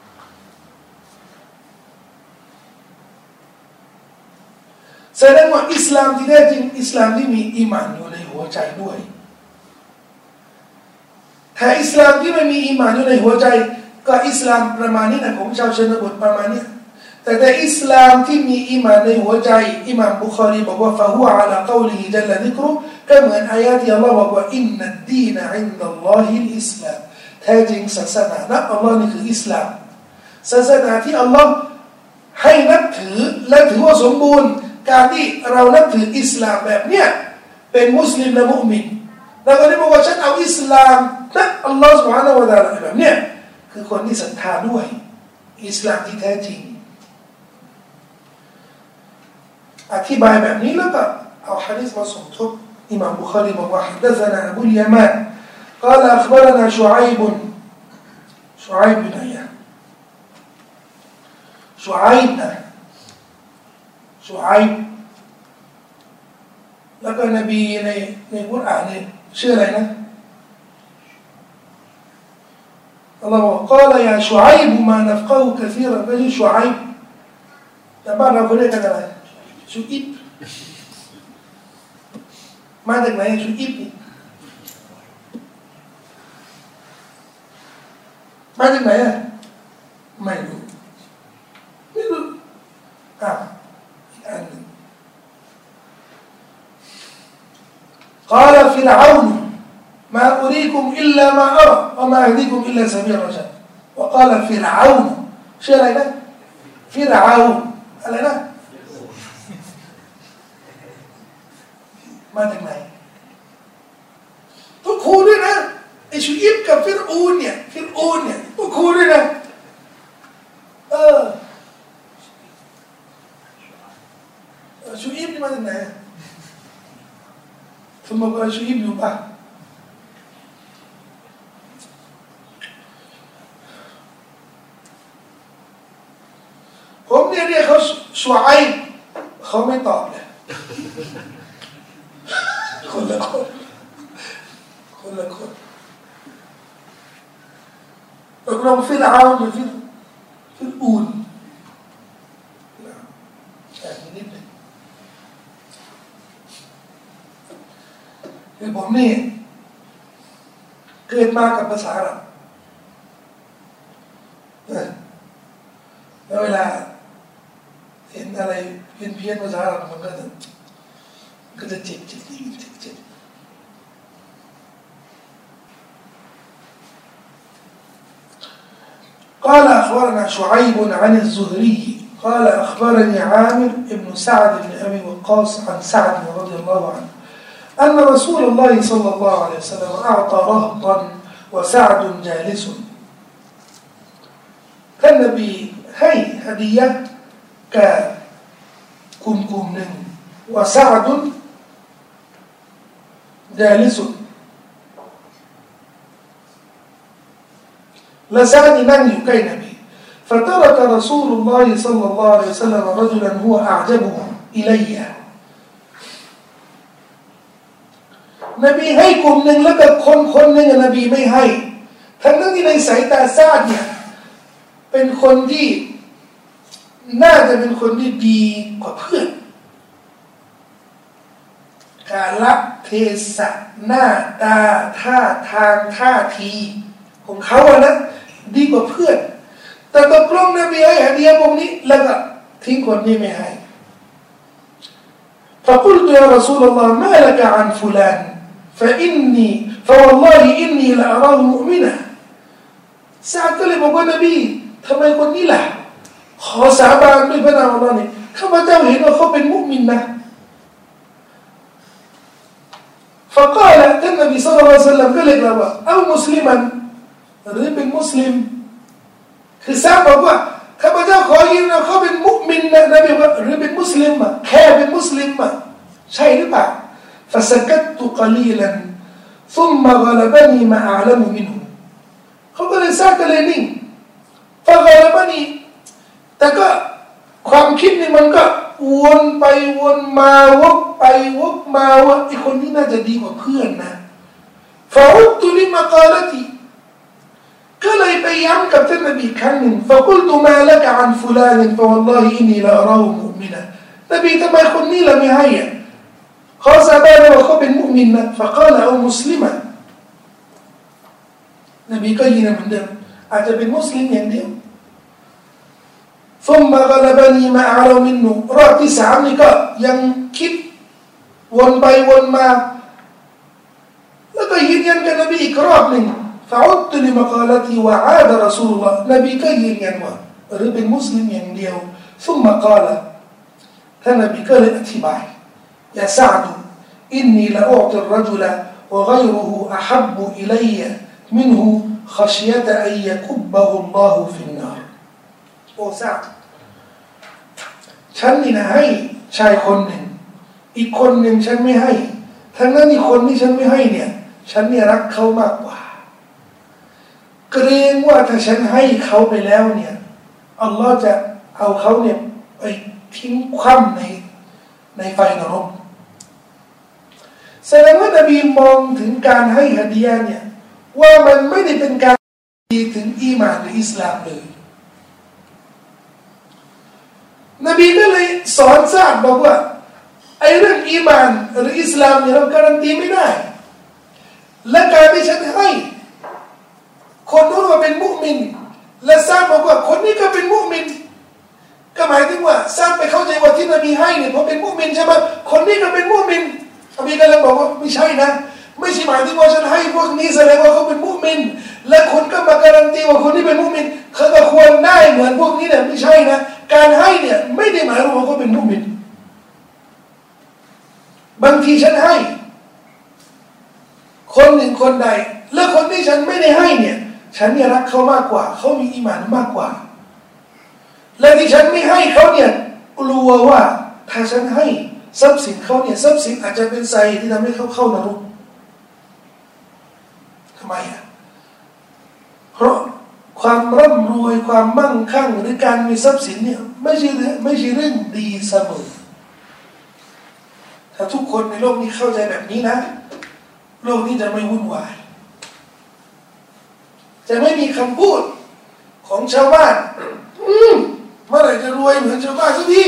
แสดงว่าอิสลามที่แท้จริงอิสลามที่มีอีมานอยู่ในหัวใจด้วยถ้าอิสลามที่ไม่มีอีมานอยู่ในหัวใจก็อิสลามประมาณนี้นะของชาวชนบทประมาณนี้แต่แต่อิสลามที่มีอีมานในหัวใจอิหม่ามบุคอรีบอกว่าฟะฮุอะลาเกาลิฮิจัลละซิกรุก็เหมือนอายะที่อัลลอฮ์บอกว่าอินนัดดีนอินดัลลอฮิลอิสลามแท้จริงศาสนานะอัลลอฮ์นี่คืออิสลามศาสนาที่อัลลอฮ์ให้นับถือและถือว่าสมบูรณ์การที่เรานับถืออิสลามแบบเนี้ยเป็นมุสลิมและมุอ์มินแล้วก็ได้บอกว่าฉันเอาอิสลามนะอัลลอฮ์ซุบฮานะฮูวะตะอาลาแบบเนี้ยคือคนที่ศรัทธาด้วยอิสลามที่แท้จริงอธิบายแบบนี้แล้วก็เอาหะดีษมาสมทบอิหม่ามบุคอรีบอกว่าحدثنا أبو اليمان قال أخبرنا شعيب شعيب بن أيان شعيب นะ شعيب แล้วก็นบีในในกุรอานเนี่ยชื่ออะไรนะอัลลอฮ์บอก قال يا شعيب ما نفقه كثيرا ก็ชื่อ شعيب แต่บ้านเราเขาเรียกกันอะไรชูอิบมาจากไหนชูอิบนี่มาจากไหนอ่ะไม่รู้ไม่รู้อ่ะอีกอันหนึ่ง قال فرعون ما أريكم إلا ما أرى وما أهديكم إلا سبيل الرشاد وقال فرعون شوอะไรนะ فرعون อะไรนะมาจากไหนต้องคูด้วยนะไอชูอิบกับฟิรอูนเนี่ยฟิรอูนเนี่ยต้องคูด้วยนะเออชูอิบนี่มาจากไหนสมมติว่าชูอิบอยู่ป่ะผมเนี่ยเรียกเขาชูไอเขาไม่ตอบเลยคนละคนคนละคนตกลงฟิรเอาน์หรือฟิรฟิรอูนแค่นิดนึงคือผมนี่เกิดมากับภาษาอาหรับแล้วเวลาเห็นอะไรเพี้ยนเพี้ยนภาษาอาหรับมันก็จะก็จะจิตจิตจิตจิตจิตقال أخبرنا شعيب عن الزهري قال أخبرني عامر بن سعد بن أبي وقاص عن سعد رضي الله عنه أن رسول الله صلى الله عليه وسلم أعطى رهطا وسعد جالس كان النبي هي هدية ككم كم من وسعد جالس لسعد نان يكاي نبي فترك رسول الله صلى الله عليه وسلم رجلا هو أعجبه إلي نبي ให้กลุ่มหนึ่งแล้วก็คนคนหนึ่งนบีไม่ให้ทั้งนั้นที่ในสายตาซาดเนี่ยเป็นคนที่น่าจะเป็นคนที่ดีกว่าเพื่อนกาลเทศะหน้าตาท่าทางท่าทีของเขาอะนะดีกว่าเพื่อนแต่ตกลงนบีให้หะดียะห์พวกนี้แล้วก็ทิ้งคนนี้ไม่ให้ فقلت يا رسول الله ما لك عن فلان فإني فوالله إني لأراه مؤمنا ซาดก็เลยบอกว่านบีทำไมคนนี้ล่ะขอสาบานด้วยพระนามอัลเลาะห์นี่ข้าพเจ้าเห็นว่าเขาเป็นมุมินนะ فقال ท่านนบีศ็อลลัลลอฮุอะลัยฮิวะซัลลัมก็เลยกล่าวว่าเอามุสลิมันหรือเป็นมุสลิมคือซาบอกว่าข้าพเจ้าขอยืนยันเขาเป็นมุมินนะนบีว่าหรือเป็นมุสลิมอ่ะแค่เป็นมุสลิมอ่ะใช่หรือเปล่า فسكت قليلا ثم غلبني ما أعلم منه เขาก็เลยซาก็เลยนิ่ง فغلبني แต่ก็ความคิดนี่มันก็วนไปวนมาวกไปวกมาว่าไอ้คนนี้น่าจะดีกว่าเพื่อนนะ فعدت لمقالتي ก็เลยไปย้ำกับท่านนบีครั้งหนึ่ง فقلت ما لك عن فلان فوالله إني لأراه مؤمنا นบีทำไมคนนี้ล่ะไม่ให้อ่ะเขาสาบานว่าเขาเป็นมุมินนะ فقال أو مسلما นบีก็ยืนยันเหมือนเดิมอาจจะเป็นมุสลิมอย่างเดียวثم غلبني ما أعلم منه รอบที่สามนี่ก็ยังคิดวนไปวนมาแล้วก็ยืนยันกับนบีอีกรอบหนึ่ง فعدت لمقالتي وعاد رسول الله นบีก็ยืนยันว่าหรือเป็นมุสลิมอย่างเดียว ثم قال ท่านนบีก็เลยอธิบายيا سعد إني لأعطي الرجل وغيره أحب إلي منه خشية أن يكبه الله في النار โอ้ซาดฉันนี่นะให้ชายคนหนึ่งอีกคนหนึ่งฉันไม่ให้ทั้งนั้นอีกคนที่ฉันไม่ให้เนี่ยฉันเนี่ยรักเขามากกว่าเกรงว่าถ้าฉันให้เขาไปแล้วเนี่ยอัลลอฮ์จะเอาเขาเนี่ยไปทิ้งคว่ำในในไฟนรกแสดงว่านบีมองถึงการให้หะดียะห์เนี่ยว่ามันไม่ได้เป็นการดีถึงอีหม่านหรืออิสลามเลยนบีก็เลยสอนซาดบอกว่าไอ้เรื่องอีหม่านหรืออิสลามเนี่ยเราการันตีไม่ได้และการที่ฉันให้คนนู้นว่าเป็นมุมินและซาดบอกว่าคนนี้ก็เป็นมุมินก็หมายถึงว่าซาดไปเข้าใจว่าที่นบีให้เนี่ยเพราะเป็นมุมินใช่ไหมคนนี้ก็เป็นมุมินนบีก็เลยบอกว่าไม่ใช่นะไม่ใช่หมายถึงว่าฉันให้พวกนี้แสดงว่าเขาเป็นมุมินและคนก็มาการันตีว่าคนนี้เป็นมุมินเขาก็ควรได้เหมือนพวกนี้เนี่ยไม่ใช่นะการให้เนี่ยไม่ได้หมายว่าเขาเป็นมุมินบางทีฉันให้คนหนึ่งคนใดและคนที่ฉันไม่ได้ให้เนี่ยฉันเนี่ยรักเขามากกว่าเขามีอีหม่านมากกว่าและที่ฉันไม่ให้เขาเนี่ยกลัวว่าถ้าฉันให้ทรัพย์สินเขาเนี่ยทรัพย์สินอาจจะเป็นไซที่ทำให้เขาเข้านรกทำไมอ่ะเพราะความร่ำรวยความมั่งคั่งหรือการมีทรัพย์สินเนี่ยไม่ใช่เรื่องไม่ใช่เรื่องดีเสมอถ้าทุกคนในโลกนี้เข้าใจแบบนี้นะโลกนี้จะไม่วุ่นวายจะไม่มีคำพูดของชาวบ้านเมื่อไหร่จะรวยเหมือนชาวบ้านสักที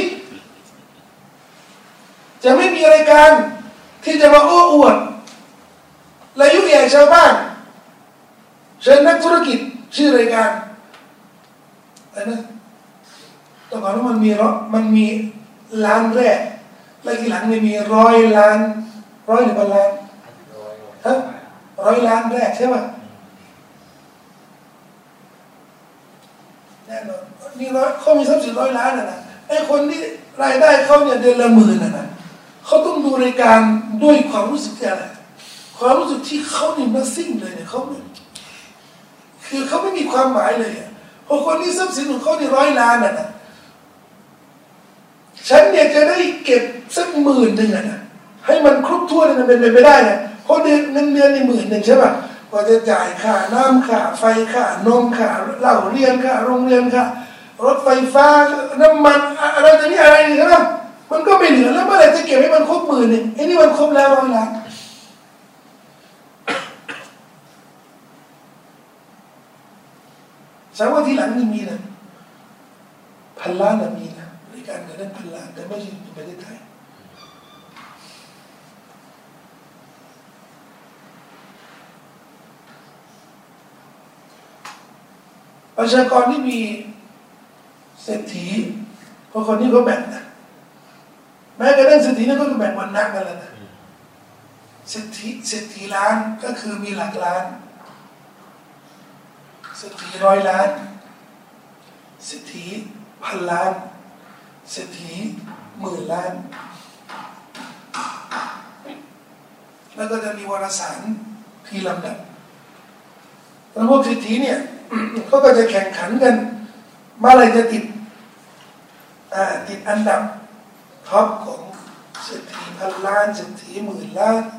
จะไม่มีรายการที่จะมาโอ้อวดและยุแย่ชาวบ้านเชิญนักธุรกิจชื่อรายการอะไรนะตอนก่อนมันมีร้อยมันมีล้านแรกแล้วทีหลังเนี่ยมีร้อยล้านร้อยหรือพันล้านฮะร้อยล้านแรกใช่ป่ะแน่นอนนี่ร้อยเขามีทรัพย์สินร้อยล้านอ่ะนะไอ้คนที่รายได้เขาเนี่ยเดือนละหมื่นอ่ะนะเขาต้องดูรายการด้วยความรู้สึกอะไรความรู้สึกที่เขาเนี่ยมาซิ่งเลยเนี่ยเขาเนี่ยคือเขาไม่มีความหมายเลยอ่ะพอคนที่ทรัพย์สินของเขาเนี่ยร้อยล้านอ่ะนะฉันเนี่ยจะได้เก็บสักหมื่นหนึ่งอ่ะนะให้มันครบถ้วนมันเป็นไปไม่ได้นะเพราะเดือนเงินเดือนในหมื่นหนึ่งใช่ป่ะกว่าจะจ่ายค่าน้ำค่าไฟค่านมค่าเหล้าเรียนค่าโรงเรียนค่ารถไฟฟ้าน้ำมันอะไรจะนี่อะไรนี่ใช่ป่ะมันก็ไม่เหลือแล้วเมื่อไหร่จะเก็บให้มันครบหมื่นหนึ่งไอ้นี่มันครบแล้วร้อยล้านแสดงว่าที่หลังนี่มีนะพันล้านนะมีนะบริการเงินได้พันล้านแต่ไม่ใช่ในประเทศไทยประชากรที่มีเศรษฐีเพราะคนนี้เขาแบ่งนะแม้กระทั่งเศรษฐีนั่นก็แบ่งวันนักกันแล้วนะเศรษฐีเศรษฐีล้านก็คือมีหลักล้านเศรษฐีร้อยล้านเศรษฐีพันล้านเศรษฐีหมื่นล้านแล้วก็จะมีวารสารที่ลำดับแล้วพวกเศรษฐีเนี่ยเขาก็จะแข่งขันกันเมื่อไรจะติดอ่าติดอันดับท็อปของเศรษฐีพันล้านเศรษฐีหมื่นล้าน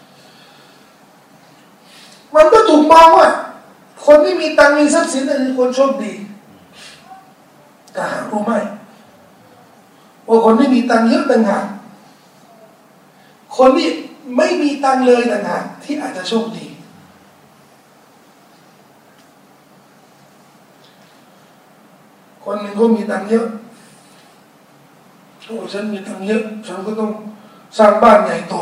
มันก็ถูกมองว่าคนที่มีตังค์มีทรัพย์สินนั่นคือคนโชคดีแต่หารู้ไหมว่าคนที่มีตังค์เยอะต่างหากคนที่ไม่มีตังค์เลยต่างหากที่อาจจะโชคดีคนหนึ่งเขามีตังค์เยอะโอ้ฉันมีตังค์เยอะฉันก็ต้องสร้างบ้านใหญ่โต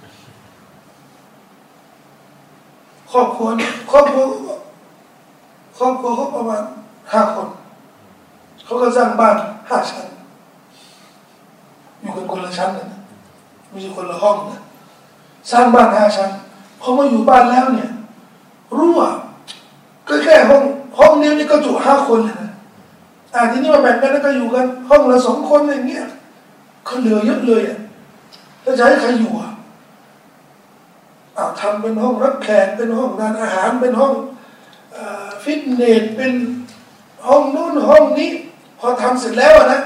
ครอบครัวครอบครัวครอบครัวเขาประมาณห้าคนเขาก็สร้างบ้านห้าชั้นอยู่กันคนละชั้นนะไม่ใช่คนละห้องนะสร้างบ้านห้าชั้นพอมาอยู่บ้านแล้วเนี่ยรู้ว่าก็แค่ห้องห้องเดียวนี่ก็จุห้าคนเลยนะอ่าทีนี้มาแบ่งกันแล้วก็อยู่กันห้องละสองคนอย่างเงี้ยก็เหลือเยอะเลยอ่ะแล้วจะให้ใครอยู่อ่ะอ้าวทำเป็นห้องรับแขกเป็นห้องทานอาหารเป็นห้องฟิตเนสเป็นห้องนู้นห้องนี้พอทำเสร็จแล้วนะ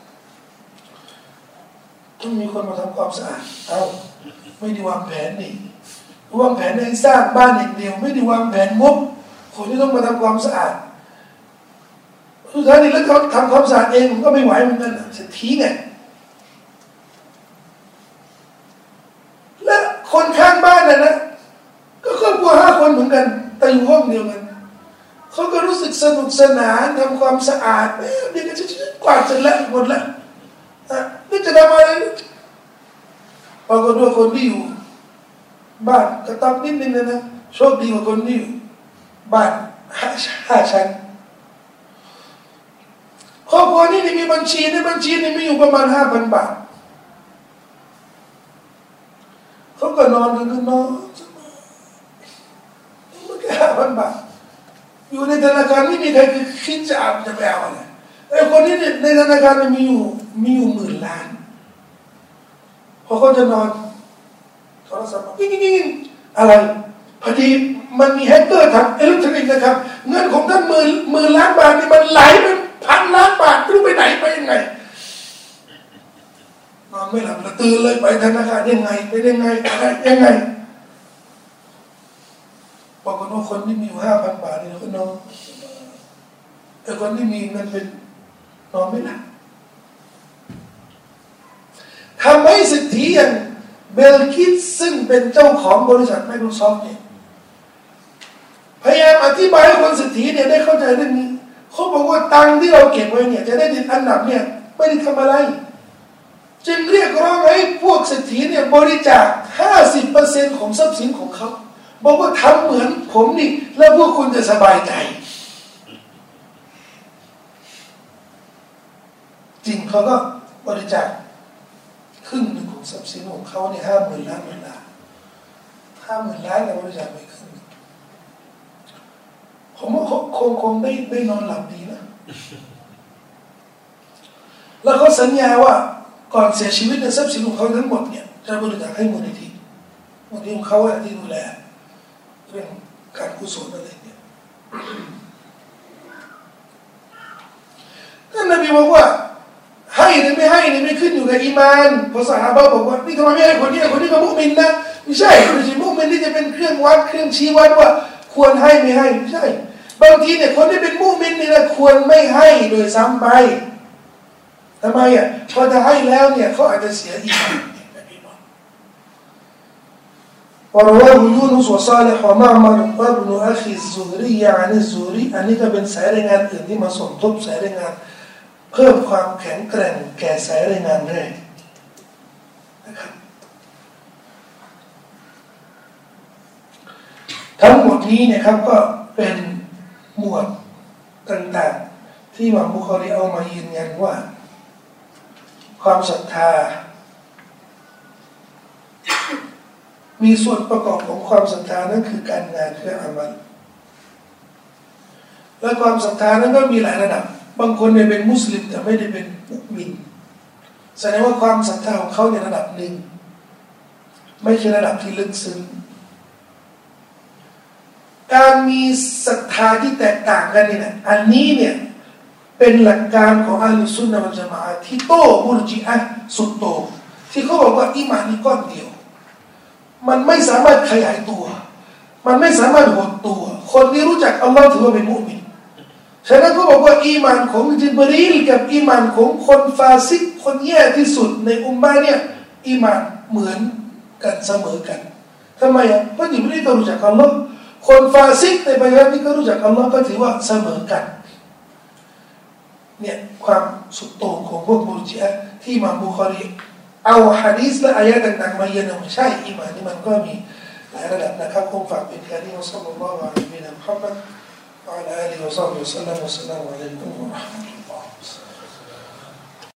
ต้องมีคนมาทำความสะอาดเอาไม่ได้วางแผนนี่วางแผนให้สร้างบ้านอย่างเดียวไม่ได้วางแผนงบคนที่ต้องมาทำความสะอาดสุดท้ายนี่แล้วเขาทำความสะอาดเองผมก็ไม่ไหวเหมือนกันเสร็จทีไงและคนข้างบ้านน่ะนะก็ครอบครัวห้าคนเหมือนกันแต่อยู่ห้องเดียวกันเขาก็รู้สึกสนุกสนานทำความสะอาดเอ๊ะเดี๋ยวก็จะกวาดเสร็จแล้วหมดแล้วอ่ะนี่จะทำอะไรปรากฏว่าคนที่อยู่บ้านกระต๊อบนิดนึงนะนะโชคดีกว่าคนที่อยู่บ้านห้าชั้นครอบครัวนี้มีบัญชีในบัญชีนี่มีอยู่ประมาณห้าพันบาทเขาก็นอนกันก็นอนมันแค่ห้าพันบาทอยู่ในธนาคารไม่มีใครคิดจะเอาจะไปเอาอะไรไอ้คนนี้ในธนาคารมันมีอยู่มีอยู่หมื่นล้านพอเขาจะนอนโทรศัพท์กิ๊งกิ๊งอะไรพอดีมันมีแฮกเกอร์ทำอิเล็กทรอนิกส์นะครับเงินของท่านหมื่นหมื่นล้านบาทนี่มันไหลเป็นพันล้านบาทไม่รู้ไปไหนไปยังไงนอนไม่หลับตื่นเลยไปธนาคารยังไงไปยังไงอะไรยังไงบอกคนว่าคนที่มีอยู่ห้าพันบาทนี่เราก็นอนแต่คนที่มีเงินเป็นนอนไม่หลับทำให้เศรษฐีอย่างเบลคิดซึ่งเป็นเจ้าของบริษัท Microsoft เนี่ยพยายามอธิบายให้คนเศรษฐีเนี่ยได้เข้าใจเรื่องนี้เขาบอกว่าตังค์ที่เราเก็บไว้เนี่ยจะได้ติดอันดับเนี่ยไม่ได้ทำอะไรจึงเรียกร้องให้พวกเศรษฐีเนี่ยบริจาค ห้าสิบเปอร์เซ็นต์ ของทรัพย์สินของเขาบอกว่าทำเหมือนผมนี่แล้วพวกคุณจะสบายใจจริงเขาก็บริจาคครึ่งหนึ่งของทรัพย์สินของเขาเนี่ยห้าหมื่นล้านดอลลาร์ห้าหมื่นล้านเราบริจาคไปครึ่งผมว่าคงคงได้ได้นอนหลับดีนะแล้วเขาสัญญาว่าก่อนเสียชีวิตในทรัพย์สินของเขาทั้งหมดเนี่ยจะบริจาคให้มูลนิธิมูลนิธิของเขาที่ดูแลเรื่องการกุศลอะไรเนี่ยท่านนบีบอกว่าให้หรือไม่ให้นี่ไม่ขึ้นอยู่กับอีมานเพราะซอฮาบะห์บอกว่านี่ทำไมไม่ให้คนนี้คนนี้ก็มุมินนะไม่ใช่ไม่ใช่มุมินที่จะเป็นเครื่องวัดเครื่องชี้วัดว่าควรให้ไม่ให้ไม่ใช่บางทีเนี่ยคนที่เป็นมุมินนี่นะควรไม่ให้โดยซ้ำไปทำไมอ่ะพอจะให้แล้วเนี่ยเขาอาจจะเสียอีมานورواه يونس وصالح ومعمر وابن أخي الزهري عن الزهري อันนี้ก็เป็นสายรายงานอื่นที่มาสมทบสายรายงานเพิ่มความแข็งแกร่งแก่สายรายงานแรกนะครับทั้งหมดนี้นะครับก็เป็นหมวดต่างๆที่อิหม่ามบุคอรีเอามายืนยันว่าความศรัทธามีส่วนประกอบของความศรัทธานั่นคือการงานคืออามัลและความศรัทธานั้นก็มีหลายระดับบางคนเนี่ยเป็นมุสลิมแต่ไม่ได้เป็นมุมินแสดงว่าความศรัทธาของเขาในระดับหนึ่งไม่ใช่ระดับที่ลึกซึ้งการมีศรัทธาที่แตกต่างกันนี่นะอันนี้เนี่ยเป็นหลักการของอัลลอฮฺซุนนะวัลญะมาอะห์ที่โต้มุรจิอะห์สุดโต่งที่เขาบอกว่าอีหม่านนี่ก้อนเดียวมันไม่สามารถขยายตัวมันไม่สามารถหดตัวคนที่รู้จักอัลลอฮ์ถือว่าเป็นมุมินฉะนั้นเขาบอกว่าอีหม่านของจิบรีลกับอีหม่านของคนฟาซิกคนแย่ที่สุดในอุมมะห์เนี่ยอีหม่านเหมือนกันเสมอกันทำไมอ่ะเพราะจิบรีลก็รู้จักอัลลอฮ์คนฟาซิกในบางอย่างที่ก็รู้จักอัลลอฮ์ก็ถือว่าเสมอกันเนี่ยความสุดโต่งของพวกมุรจิอะห์ที่อิหม่ามบุคอรีเอาหะดีษและอายะห์ต่างๆมายืนยันว่าใช่อีหม่านนี่มันก็มีหลายระดับนะครับคงฝากเป็นแค่นี้อัสลอฮฺวะอะลัยฮิวะซัลลัม وعلى آله وصحبه وسلم والسلام عليكم ورحمة الله